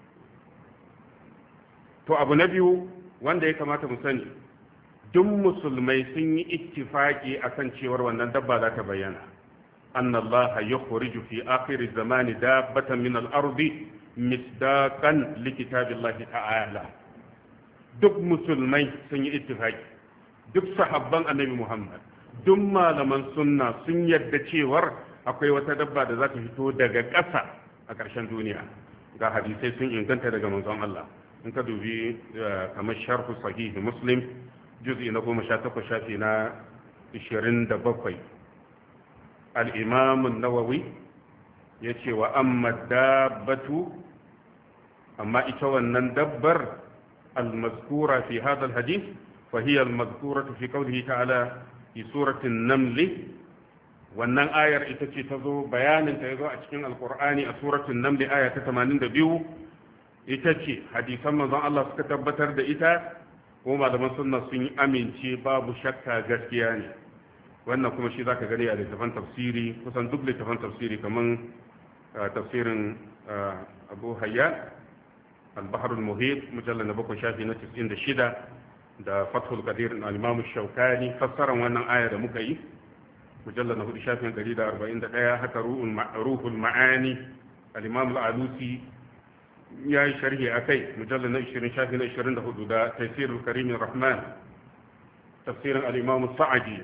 To abu na biyu wanda ya kamata mu sani, duk musulmai sun yi ittifaki akan cewar wannan dabba za ta bayyana. Anna Allah yukhriju fi akhir zamani dabbatan min al-ardi misdaqan li kitabillahi ta'ala. duk musulmai sun yi ittifaki duk sahabban annabi Muhammad duk malaman sunna sun yadda cewar akwai wata dabba da za ta fito daga ƙasa a ƙarshen duniya ga hadisai sun inganta daga manzon Allah in ka dubi kamar sharhu sahihi muslim juz'i na goma sha takwas shafi na ishirin da bakwai al-imam an-nawawi yace wa amma dabbatu amma ita wannan dabbar al-mazkura fi hadha al-hadith fa hiya al-mazkuratu fi qawlihi ta'ala fi surati an-naml wannan ayar ita ce ta zo bayanin ta yazo a cikin alqur'ani a suratul naml aya ta tamanin da biyu ita ce hadisan manzon Allah suka tabbatar da ita ko malaman sunna sun yi amince babu shakka gaskiya ne wannan kuma shi zaka gani a littafin tafsiri kusan duk littafin tafsiri kaman tafsirin Abu Hayyan al-Bahr al-Muhit mujallal na bakwai shafi na tis'in da shida da Fathul Qadir al-Imam Shawkani fassaran wannan aya da muka yi mujallal na hudu shafin ɗari da arba'in da ɗaya haka ruhul ma'ani al-Imam al-Alusi ya yi sharhi a kai mujallar na ishirin shafi na ishirin da hudu da tafsirul karimin rahman tafsirin al'imamu sa'adi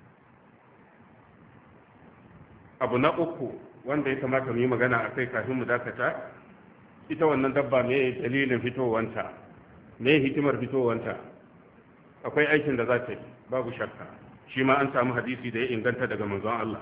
abu na uku wanda ya kamata mu yi magana a kai kafin mu dakata ita wannan dabba me dalilin fitowanta me hikimar fitowanta akwai aikin da za ta yi babu shakka shi ma an samu hadisi da ya inganta daga manzon Allah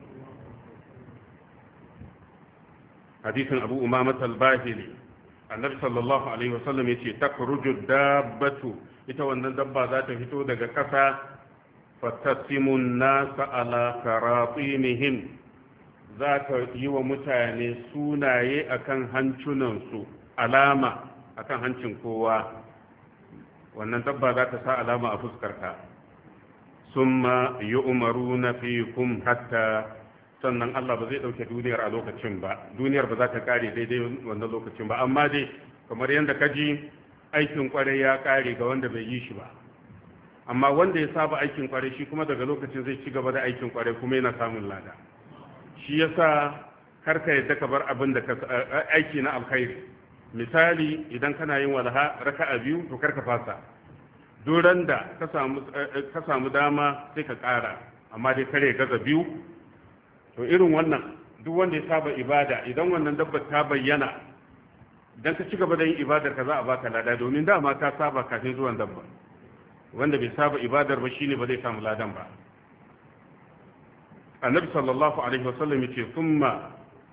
hadisin abu umamat al-bahili annabi sallallahu alaihi wasallam yace takruju dabbatu ita wannan dabba za ta fito daga ƙasa fatasimun nasa ala karatimihim za ta yi wa mutane sunaye akan hancunansu alama akan hancin kowa wannan dabba za ta sa alama a fuskarka summa yu'maruna fikum hatta sannan Allah ba zai dauke duniyar a lokacin ba duniyar ba za ta kare daidai wannan lokacin ba amma dai kamar yadda ka ji aikin kwarai ya kare ga wanda bai yi shi ba amma wanda ya saba aikin kwarai shi kuma daga lokacin zai ci gaba da aikin kwarai kuma yana samun lada shi yasa kar ka yadda ka bar abin da ka aiki na alkhairi misali idan kana yin walha raka'a biyu to kar ka fasa duran da ka samu ka samu dama sai ka kara amma dai kare gaza biyu to irin wannan duk wanda ya saba ibada idan wannan dabbar ta bayyana idan ka ci gaba da yin ibadar ka za a baka lada domin dama ka saba kafin zuwan dabba wanda bai saba ibadar ba shine ba zai samu ladan ba annabi sallallahu alaihi wasallam yace thumma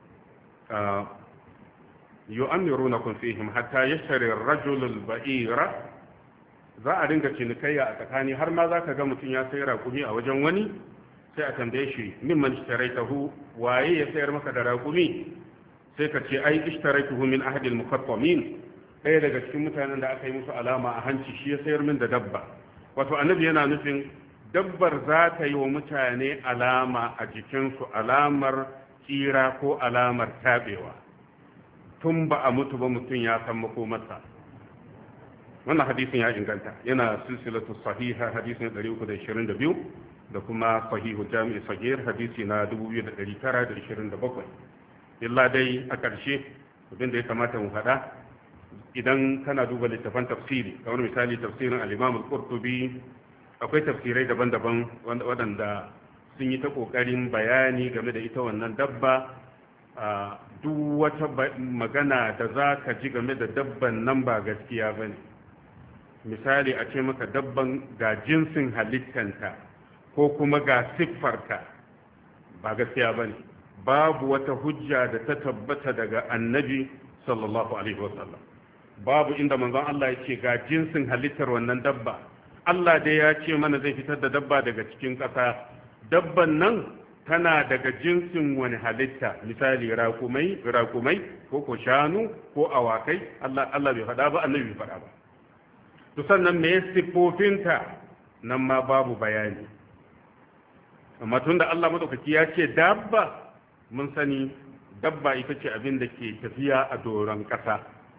yu'amirunakum fihim hatta yashtari ar-rajulu al-ba'ira za a dinga cinikayya a tsakani har ma zaka ga mutum ya sai raƙumi a wajen wani sai a tambaye shi mimman ishtaraitahu waye ya sayar maka da raƙumi sai ka ce ai ishtaraituhu min ahadi al-muqattamin ɗaya daga cikin mutanen da aka yi musu alama a hanci shi ya sayar min da dabba wato annabi yana nufin dabbar za ta yi wa mutane alama a jikinsu alamar tsira ko alamar tabewa tun ba a mutu ba mutum ya san makomarsa wannan hadisin ya inganta yana silsilatu sahiha hadisin ɗari uku da ishirin da biyu da kuma sahihu jami'i sagir hadisi na dubu biyu da ɗari tara da ishirin da bakwai illa dai a ƙarshe abin da ya kamata mu faɗa idan kana duba littafan tafsiri kamar misali tafsirin al-imam al-qurtubi akwai tafsirai daban-daban waɗanda sun yi ta ƙoƙarin bayani game da ita wannan dabba duk wata magana da za ka ji game da dabban nan ba gaskiya ba ne misali a ce maka dabban ga jinsin halittanta ko kuma ga siffarta ba gaskiya ba ne babu wata hujja da ta tabbata daga annabi sallallahu alaihi wasallam babu inda manzon Allah ya ce ga jinsin halittar wannan dabba Allah dai ya ce mana zai fitar da dabba daga cikin ƙasa dabban nan tana daga jinsin wani halitta misali raƙumai raƙumai ko ko shanu ko awakai Allah Allah bai faɗa ba annabi bai faɗa ba to sannan me siffofinta nan ma babu bayani amma tunda Allah madaukaki ya ce dabba mun sani dabba ita ce abin da ke tafiya a doron ƙasa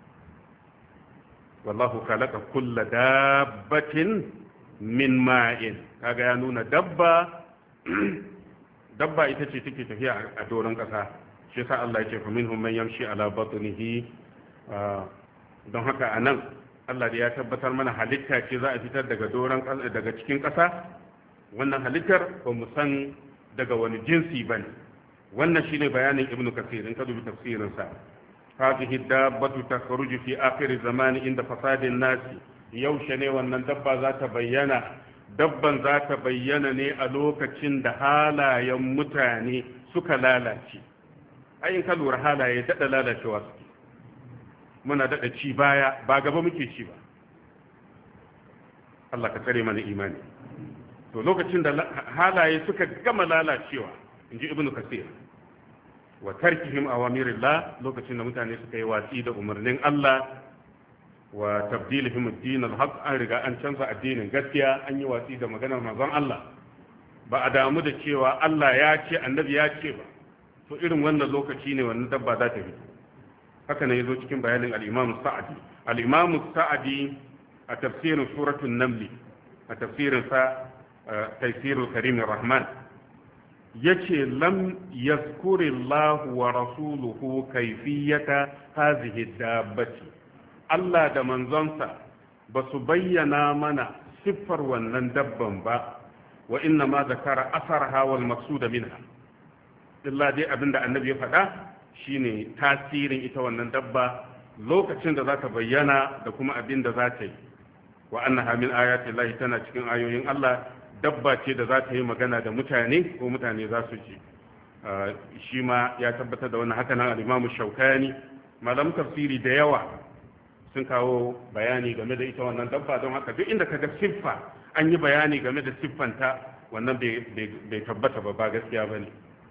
wallahu khalaqa kulla dabbatin min ma'in kaga ya nuna dabba dabba ita ce take tafiya a doron ƙasa shi yasa Allah ya ce fa minhum man yamshi ala batnihi don haka anan Allah da ya tabbatar mana halitta ce za a fitar daga doron daga cikin ƙasa, wannan halittar ba mu san daga wani jinsi bane. wannan shine bayanin ibnu kasir in ka dubi tafsirin sa hadhihi dabbatu takhruju fi akhir zamani inda fasadin nasi. yaushe ne wannan dabba za ta bayyana? dabban za ta bayyana ne a lokacin da halayen mutane suka lalace. ai in ka lura halaye daɗa lalacewa suke, muna daɗa ci baya ba gaba muke ci ba. Allah ka tsare mana imani. to lokacin da halaye suka gama lalacewa, in ji ibnu kasir, wa tarkihim awamirillah, lokacin da mutane suka yi watsi da umarnin Allah, wa tabdilihim ad-din al-haq, an riga an canza addinin gaskiya, an yi watsi da maganar manzon Allah, ba a damu da cewa Allah ya ce annabi ya ce ba. to irin wannan lokaci ne wannan dabba za ta fito. haka ne yazo cikin bayanin al-Imam Sa'di. al-Imam Sa'di a tafsirin suratul Naml, a tafsirin sa Tafsirul Karim Ar-Rahman, yace lam yazkuri Allah wa rasuluhu kayfiyata hadhihi dabbati. Allah da manzonsa ba su bayyana mana siffar wannan dabban ba, wa inna ma zakara asarha wal maqsuda minha. illa dai abinda annabi ya faɗa shine tasirin ita wannan dabba, lokacin da za ta bayyana da kuma abinda za ta yi. wa annaha min ayati llahi, tana cikin ayoyin Allah. dabba ce da za ta yi magana da mutane ko mutane za su ji. shi ma ya tabbatar da wannan. haka nan al-Imam Shawkani, malam tafsiri da yawa sun kawo bayani game da ita wannan dabba. don haka duk inda kaga siffa an yi bayani game da siffanta, wannan bai tabbata ba, ba gaskiya bane.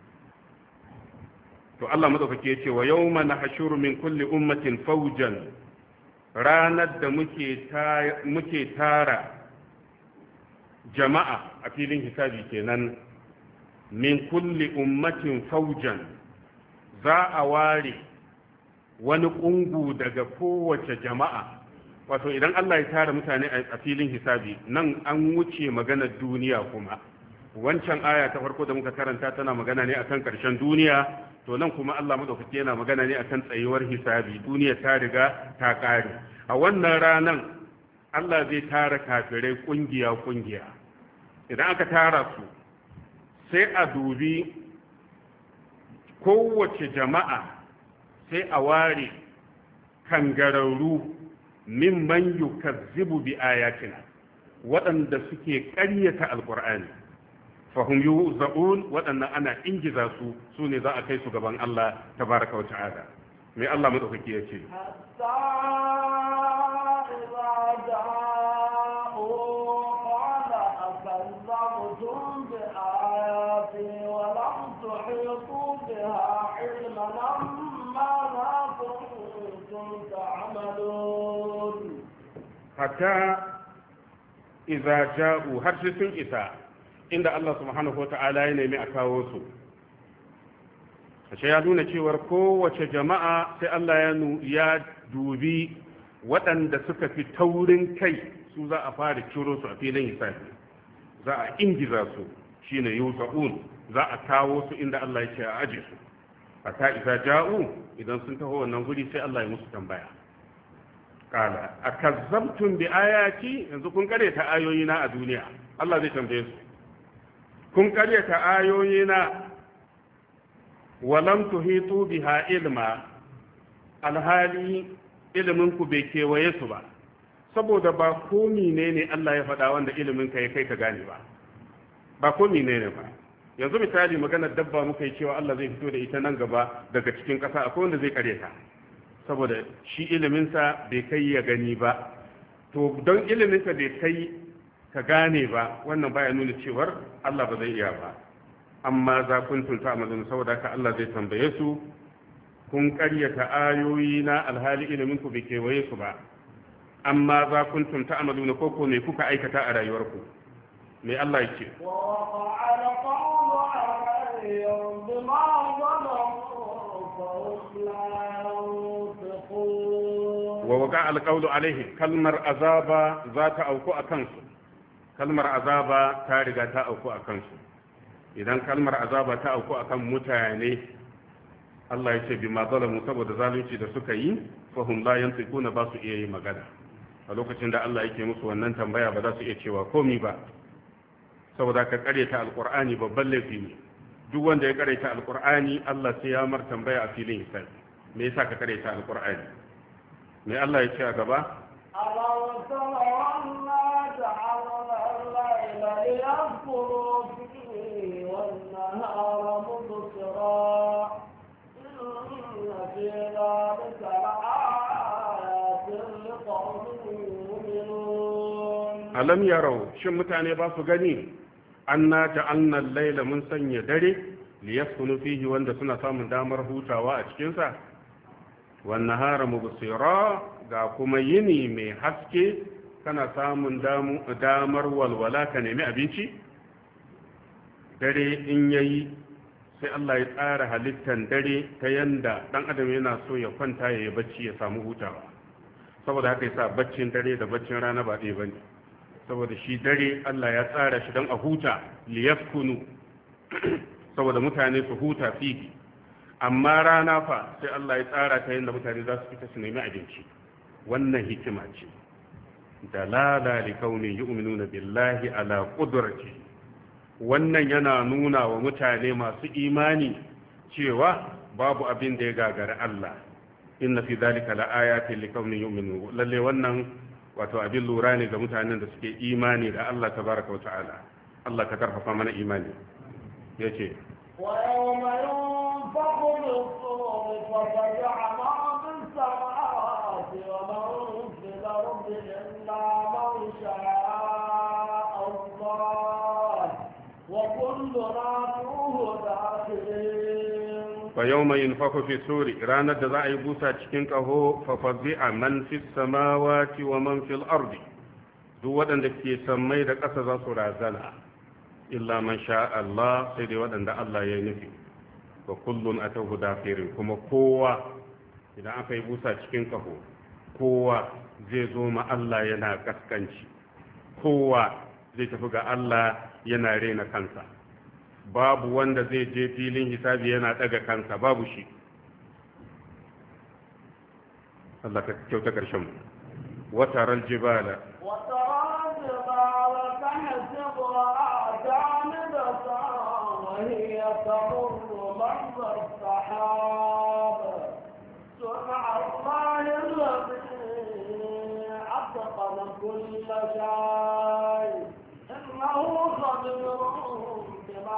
to Allah madaukake yace wa yawma nahshuru min kulli ummatin fawjan, ranar da muke muke tara jama'a a filin hisabi kenan, min kulli ummatin fawjan, za a ware wani kungu daga kowace jama'a. wato idan Allah ya tara mutane a filin hisabi, nan an wuce maganar duniya kuma. wancan aya ta farko da muka karanta tana magana ne akan karshen duniya, to nan kuma Allah madaukaki yana magana ne akan tsayuwar hisabi. duniya ta riga ta kare. a wannan ranan Allah zai tara kafirai kungiya kungiya. idan aka tara su, sai a dubi kowace jama'a, sai a ware kangararru mimman yukazzibu bi ayatina, waɗanda suke ƙaryata alƙur'ani. fahum yuzaun, waɗannan ana ingiza su, su ne za a kai su gaban Allah tabaraka wa ta'ala. mai Allah madaukaki ya ce hatta idza ja'u, har sai sun isa inda Allah subhanahu wa ta'ala ya nemi a kawo su. ashe ya nuna cewar kowace jama'a sai Allah ya dubi waɗanda suka fi taurin kai, su za a fara ciro su a filin hisabi, za a ingiza su, shine yuza'un, za a kawo su inda Allah ya ce a aje su. hatta idza ja'u, idan sun taho wannan guri sai Allah ya musu tambaya, kala akazzabtum bi ayati, yanzu kun karyata ayoyina a duniya. Allah zai tambaye su, kun karyata ayoyina, walam tuhitu biha ilma, alhali ilimin ku bai kewaye su ba. saboda ba ko menene Allah ya faɗa wanda ilimin ka ya kai ka gane ba, ba ko menene ba. yanzu misali maganar dabba muka yi cewa Allah zai fito da ita nan gaba daga cikin ƙasa, akwai wanda zai karyata saboda shi iliminsa bai kai ya gani ba. to don iliminsa bai kai ka gane ba, wannan baya nuna cewar Allah ba zai iya ba. amma za kun tunta amalin, saboda ka Allah zai tambaye su, kun karyata ayoyi na alhali ilimin ku bai kewaye su ba. amma za kun tunta amalin, ko ko me kuka aikata a rayuwarku. me Allah yake wa waka alƙawlu alaihi, kalmar azaba za ta auku a kansu. kalmar azaba ta riga ta auku a kansu. idan kalmar azaba ta auku a kan mutane, Allah ya ce bi ma zalamu, saboda zalunci da suka yi, fahum la yantiquna, ba su iya yi magana. a lokacin da Allah yake musu wannan tambaya ba za su iya cewa komi ba saboda ka kareta alqur'ani babban laifi ne duk wanda ya kareta alqur'ani Allah sai ya mar tambaya a filin hisabi me yasa ka kareta alqur'ani me Allah ya ce a gaba ألم تروا أنا جعلنا الليل ليسكنوا فيه والنهار مبصرا إن في ذلك لآيات لقوم يؤمنون ألم يروا شم متعني باسو غني أنا جعلنا الليل من سنة دري ليسكنوا فيه وند سنة سامن دامر هوتا وأشكنسا والنهار مبصرا ga kuma yini mai haske kana samun damar walwala ka nemi abinci dare in yayi sai Allah ya tsara halittar dare ta yanda dan adam yana so ya kwanta ya yi bacci ya samu hutawa saboda haka yasa baccin dare da baccin rana ba ɗaya bane saboda shi dare Allah ya tsara shi don a huta liyaskunu saboda mutane su huta fihi amma rana fa sai Allah ya tsara ta yanda mutane za su fita su nemi abinci wannan hikima ce dalala li kauni yu'minuna billahi ala qudrati wannan yana nuna wa mutane masu imani cewa babu abin da ya gagara Allah inna fi dhalika la ayatin li kauni yu'minu lalle wannan wato abin lura ne ga mutanen da suke imani da Allah tabaraka wa ta'ala Allah ka karfafa mana imani yace wa yawma yunfaqu bis-suri fa taj'ala bis-samaa'i ومن في الأرض إلا من شاء الله وكلنا فيه داخلين فيوم ينفخ في الصور رانا ذا يبوسا cikin kaho fa fazi'a man fi samawati wa man fil ardi duk wadanda ke sammai da ƙasa za su razana illa man sha Allah sai dai wadanda Allah ya nufi wa kullun atahu dakhirin kuma kowa idan aka yi busa cikin kaho kowa zai zo ma Allah yana kaskanci kowa zai tafi ga Allah yana rena kansa babu wanda zai je filin hisabi yana daga kansa babu shi Allah ka kyauta karshen mu wataral jibala wataral jibala tahsabuha jamidatan wa hiya tamurru marra as-sahab صنع الله الذي أتقن كل شيء إنه خبير بما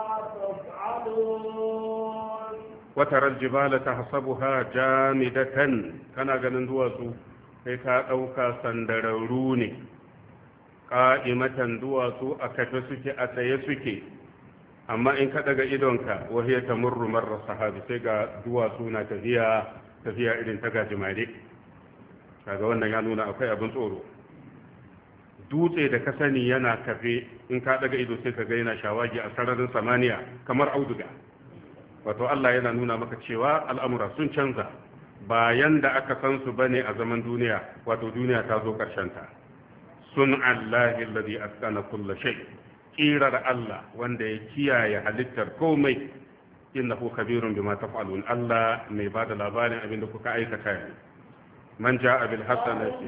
تفعلون وترى الجبال تحسبها جامدة كان غنن دواسو sai ka ɗauka sandararru ne ƙa'imatan duwatsu a kafe suke a tsaye suke amma in ka ɗaga idonka wahiyar ta murru marar sahabi sai ga duwatsu na tafiya tafiya irin ta gajimare kaga wannan ya nuna akwai abin tsoro dutse da ka sani yana kafe in ka daga ido sai ka ga yana shawagi a sararin samaniya kamar auduga wato Allah yana nuna maka cewa al'amura sun canza bayan da aka san su bane a zaman duniya wato duniya ta zo karshen ta sun Allahi alladhi atqana kull shay kirar Allah wanda ya kiyaye halittar komai innahu khabirun bima taf'alun Allah mai bada labarin abin da kuka aikata ne man ja'a bil hasanati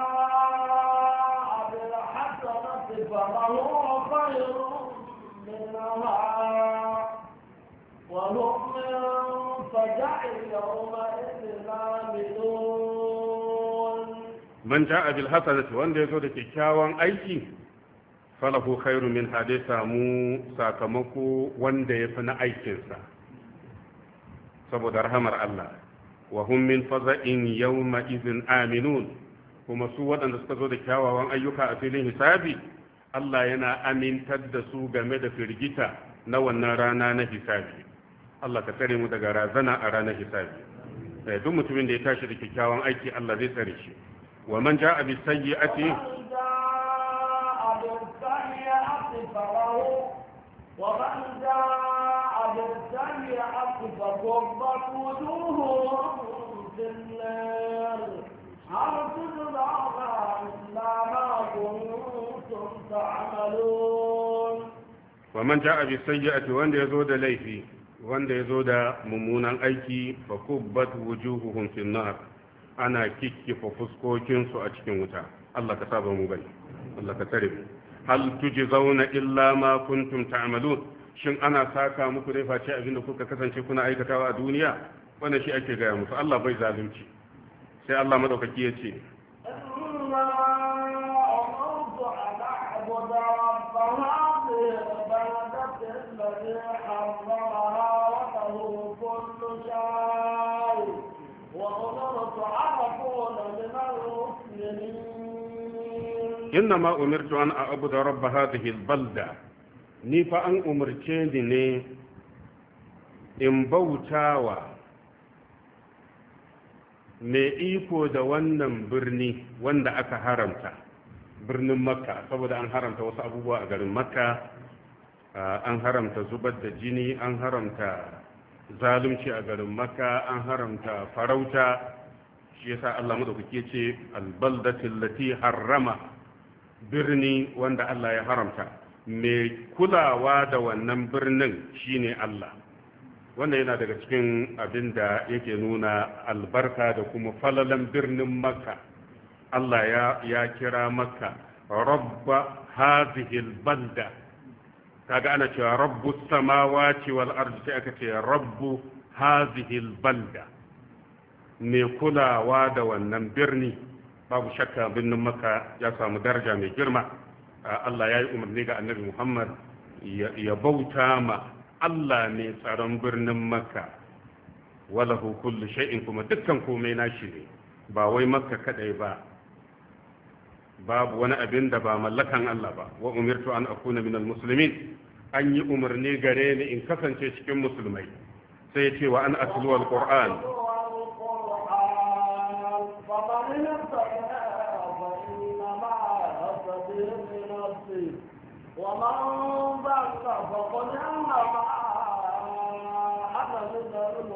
man ja'a bil hasanati wanda yazo da kyakkyawan aiki falahu khairu min hade samu sakamako wanda yafi na aikinsa saboda rahamar Allah wa hum min faza'in yawma idhin aminun kuma su waɗanda suka zo da kyawawan ayyuka a filin hisabi Allah yana amintar da su game da firgita na wannan rana na hisabi Allah ka tsare mu daga razana a ranar hisabi duk mutumin da ya tashi da kyakkyawan aiki Allah zai tsare shi wa man ja'a bis sayyi'ati ومن جاء بالسيئة فكبت وجوههم في النار هل تجزون إلا ما كنتم تعملون ومن جاء بالسيئة وان يزود ليفي wanda ya zo da mummunan aiki fa kubbat wujuhuhum fin nar ana kikkifa fuskokinsu a cikin wuta Allah ka saba mu bane Allah ka tare mu hal tujzauna illa ma kuntum ta'malun shin ana saka muku dai face abinda kuka kasance kuna aikatawa a duniya wannan shi ake gaya musu Allah bai zalunci sai Allah madaukaki ya ce إنما أمرت أن أعبد رب هذه البلدة ni fa an umarce ni ne in bautawa mai iko da wannan birni wanda aka haramta birnin makka saboda an haramta wasu abubuwa a garin makka an haramta zubar da jini an haramta zalunci a garin makka an haramta farauta shi yasa Allah madaukake ce albaldatil lati harrama birni wanda Allah ya haramta mai kulawa da wannan birnin shine Allah wannan yana daga cikin abin da yake nuna albarka da kuma falalan birnin makka Allah ya, ya kira makka rabba hadhihi albalda kaga ana cewa rabbus samawati wal ardi sai aka ce rabbu hadhihi albalda mai kulawa da wannan birni babu shakka birnin makka ya samu daraja mai girma Allah ya yi umarni ga annabi Muhammad ya bauta ma Allah ne tsaron birnin makka walahu kullu shay'in kuma dukkan komai nashi ne ba wai makka kadai ba babu wani abin da ba mallakan Allah ba wa umirtu an akuna minal muslimin an yi umarni gare ni in kasance cikin musulmai sai ya ce wa an atlu alquran ومن ضل فقل انما انا من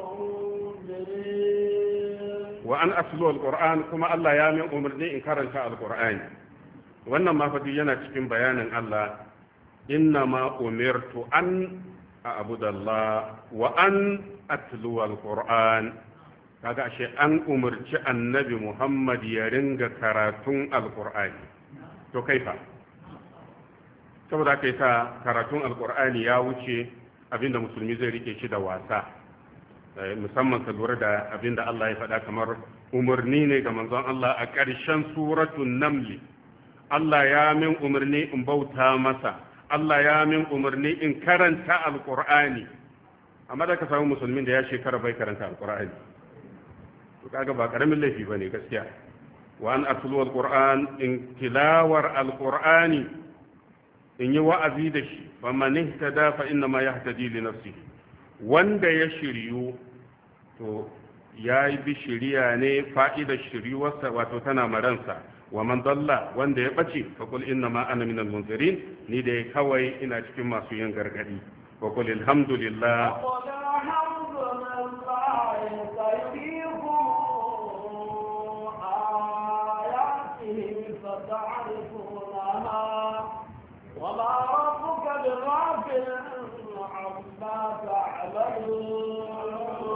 المنذرين وان اتلو القران كما الله يا من امرني ان karanta alqur'ani wannan ma fadi yana cikin bayanin Allah innama umirtu an a'budu Allah wa an atlu alqur'an kaga ashe an umarci annabi Muhammad ya ringa karatun alqur'ani to kaifa saboda kai sa karatun alkur'ani ya wuce abinda musulmi zai rike shi da wasa musamman ka lura da abinda Allah ya faɗa kamar umarni ne ga manzon Allah a ƙarshen suratul naml Allah ya min umarni in bauta masa Allah ya min umarni in karanta alkur'ani amma da ka samu musulmin da ya shekara bai karanta alkur'ani to kaga ba karamin laifi bane gaskiya wa an atlu alquran in tilawar alqur'ani in yi wa'azi da shi ba mani ta dafa inna ma ya hatadi li nafsi wanda ya shiryu to ya yi bi shiriya ne fa'idar shiryuwarsa wato tana maransa wa man dalla wanda ya ɓace fa kul inna ma ana minal munzirin ni da kawai ina cikin masu yin gargadi wa kul alhamdulillah وما ربك بغافل عما تعملون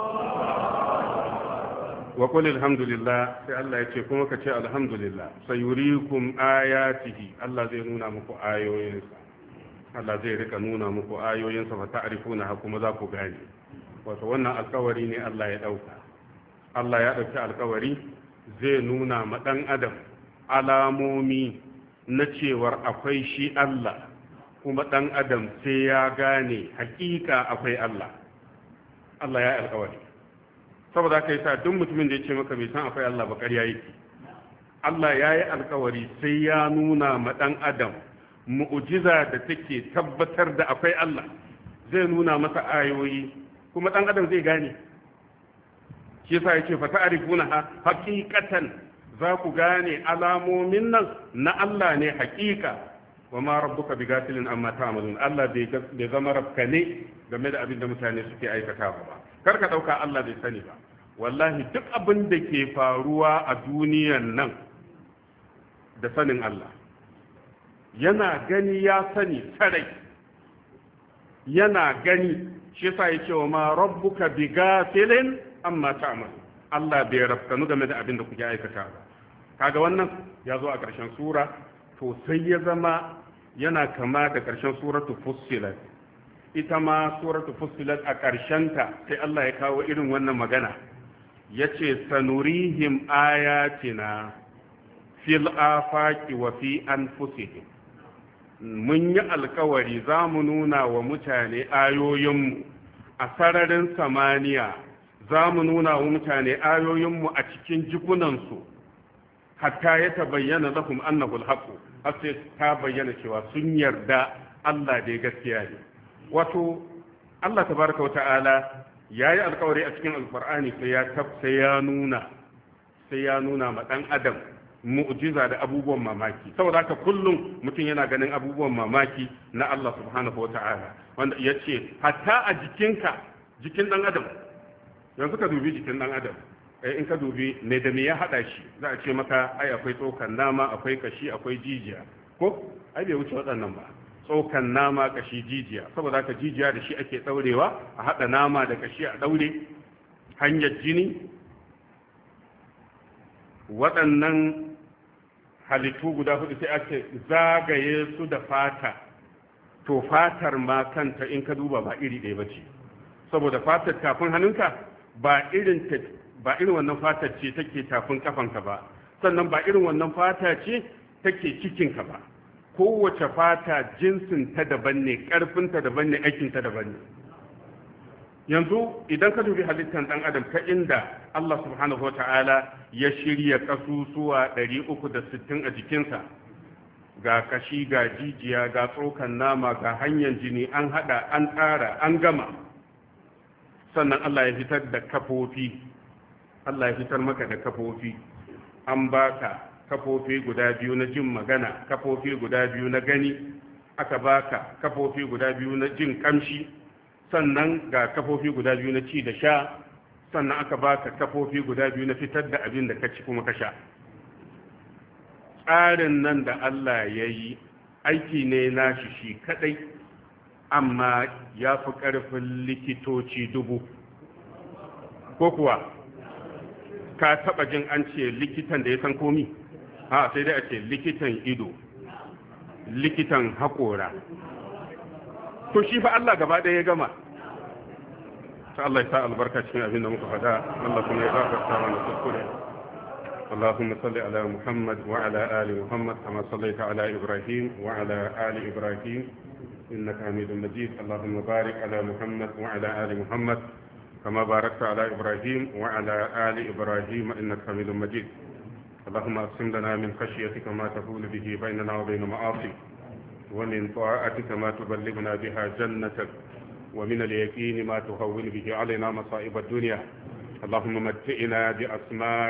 وقل الحمد لله sai Allah ya ce kuma ka ce alhamdulillah sayurikum ayatihi Allah zai nuna muku ayoyinsa Allah zai rika nuna muku ayoyinsa fa ta'rifuna kuma za ku gane wato wannan alƙawari ne Allah ya dauka Allah ya dauki alƙawari zai nuna ma dan adam alamomi na cewar akwai shi Allah kuma ɗan adam sai ya gane hakika akwai Allah Allah ya yi alkawari saboda haka yasa duk mutumin da ya ce maka bai san akwai Allah ba ƙarya yake Allah ya yi alkawari sai ya nuna ma ɗan adam mu'jiza da take tabbatar da akwai Allah zai nuna masa ayoyi kuma ɗan adam zai gane shi yasa yake fa ta'rifuna haqiqatan za ku gane alamomin nan na Allah ne hakika wa ma rabbuka bighafilin amma ta'malun Allah bai zama rafkane game da abin da mutane suke aikatawa ba kar ka dauka Allah bai sani ba wallahi duk abin da ke faruwa a duniyan nan da sanin Allah yana gani ya sani sarai yana gani shi yasa yake wa ma rabbuka bighafilin amma ta'malun Allah bai rafkanu game da abin da kuke aikatawa kaga wannan ya zo a ƙarshen sura to sai ya zama yana kama da ƙarshen suratu fussilat ita ma suratu fussilat a ƙarshenta sai Allah ya kawo irin wannan magana yace sanurihim ayatina fil afaqi wa fi anfusihim mun yi alkawari za mu nuna wa mutane ayoyinmu a sararin samaniya za mu nuna wa mutane ayoyinmu a cikin jikunansu hatta ya tabayyana lahum annahu alhaq har sai ta bayyana cewa sun yarda Allah dai gaskiya ne wato Allah tabaraka wa ta'ala yayi alkawari a cikin alqur'ani sai ya sai ya nuna sai ya nuna ma dan adam mu'jiza da abubuwan mamaki saboda haka kullum mutum yana ganin abubuwan mamaki na Allah subhanahu wa ta'ala wanda ya ce hatta a jikinka jikin dan adam yanzu ka dubi jikin dan adam in ka dubi me da me ya hada shi za a ce maka ai akwai tsokan nama akwai kashi akwai jijiya ko ai bai wuce waɗannan ba tsokan nama kashi jijiya saboda haka jijiya da shi ake daurewa a hada nama da kashi a daure hanyar jini waɗannan halittu guda hudu sai ake zagaye su da fata to fatar ma kanta in ka duba ba iri ɗaya bace saboda fatar tafin hannunka ba irin ta ba irin wannan fatar ce take tafin kafanka ba sannan ba irin wannan fata ce take cikinka ba kowace fata jinsin ta daban ne karfin ta daban ne aikin ta daban ne yanzu idan ka dubi halittar dan adam ta inda Allah subhanahu wata'ala ya shirya kasusuwa ɗari uku da sittin a jikinsa ga kashi ga jijiya ga tsokan nama ga hanyar jini an hada an tsara an gama sannan Allah ya fitar da kafofi Allah ya fitar maka da kafofi an baka kafofi guda biyu na jin magana kafofi guda biyu na gani aka baka kafofi guda biyu na jin kamshi sannan ga kafofi guda biyu na ci da sha sannan aka baka kafofi guda biyu na fitar da abin da ka ci kuma ka sha tsarin nan da Allah ya yi aiki ne nashi shi kadai amma ya fi ƙarfin likitoci dubu ko kuwa ka taba jin an ce likitan da ya san komi ha sai dai a ce likitan ido likitan haƙora to shi fa Allah gaba ɗaya ya gama ta Allah ya sa albarka cikin abin da muka faɗa Allah kuma ya gafarta mana kuskure اللهم صل على محمد وعلى آل محمد كما صليت على إبراهيم وعلى آل إبراهيم إنك حميد مجيد اللهم بارك على محمد وعلى آل محمد كما باركت على إبراهيم وعلى آل إبراهيم إنك حميد مجيد اللهم اقسم لنا من خشيتك ما تحول به بيننا وبين معاصيك ومن طاعتك ما تبلغنا بها جنتك ومن اليقين ما تهون به علينا مصائب الدنيا اللهم متئنا بأسمائنا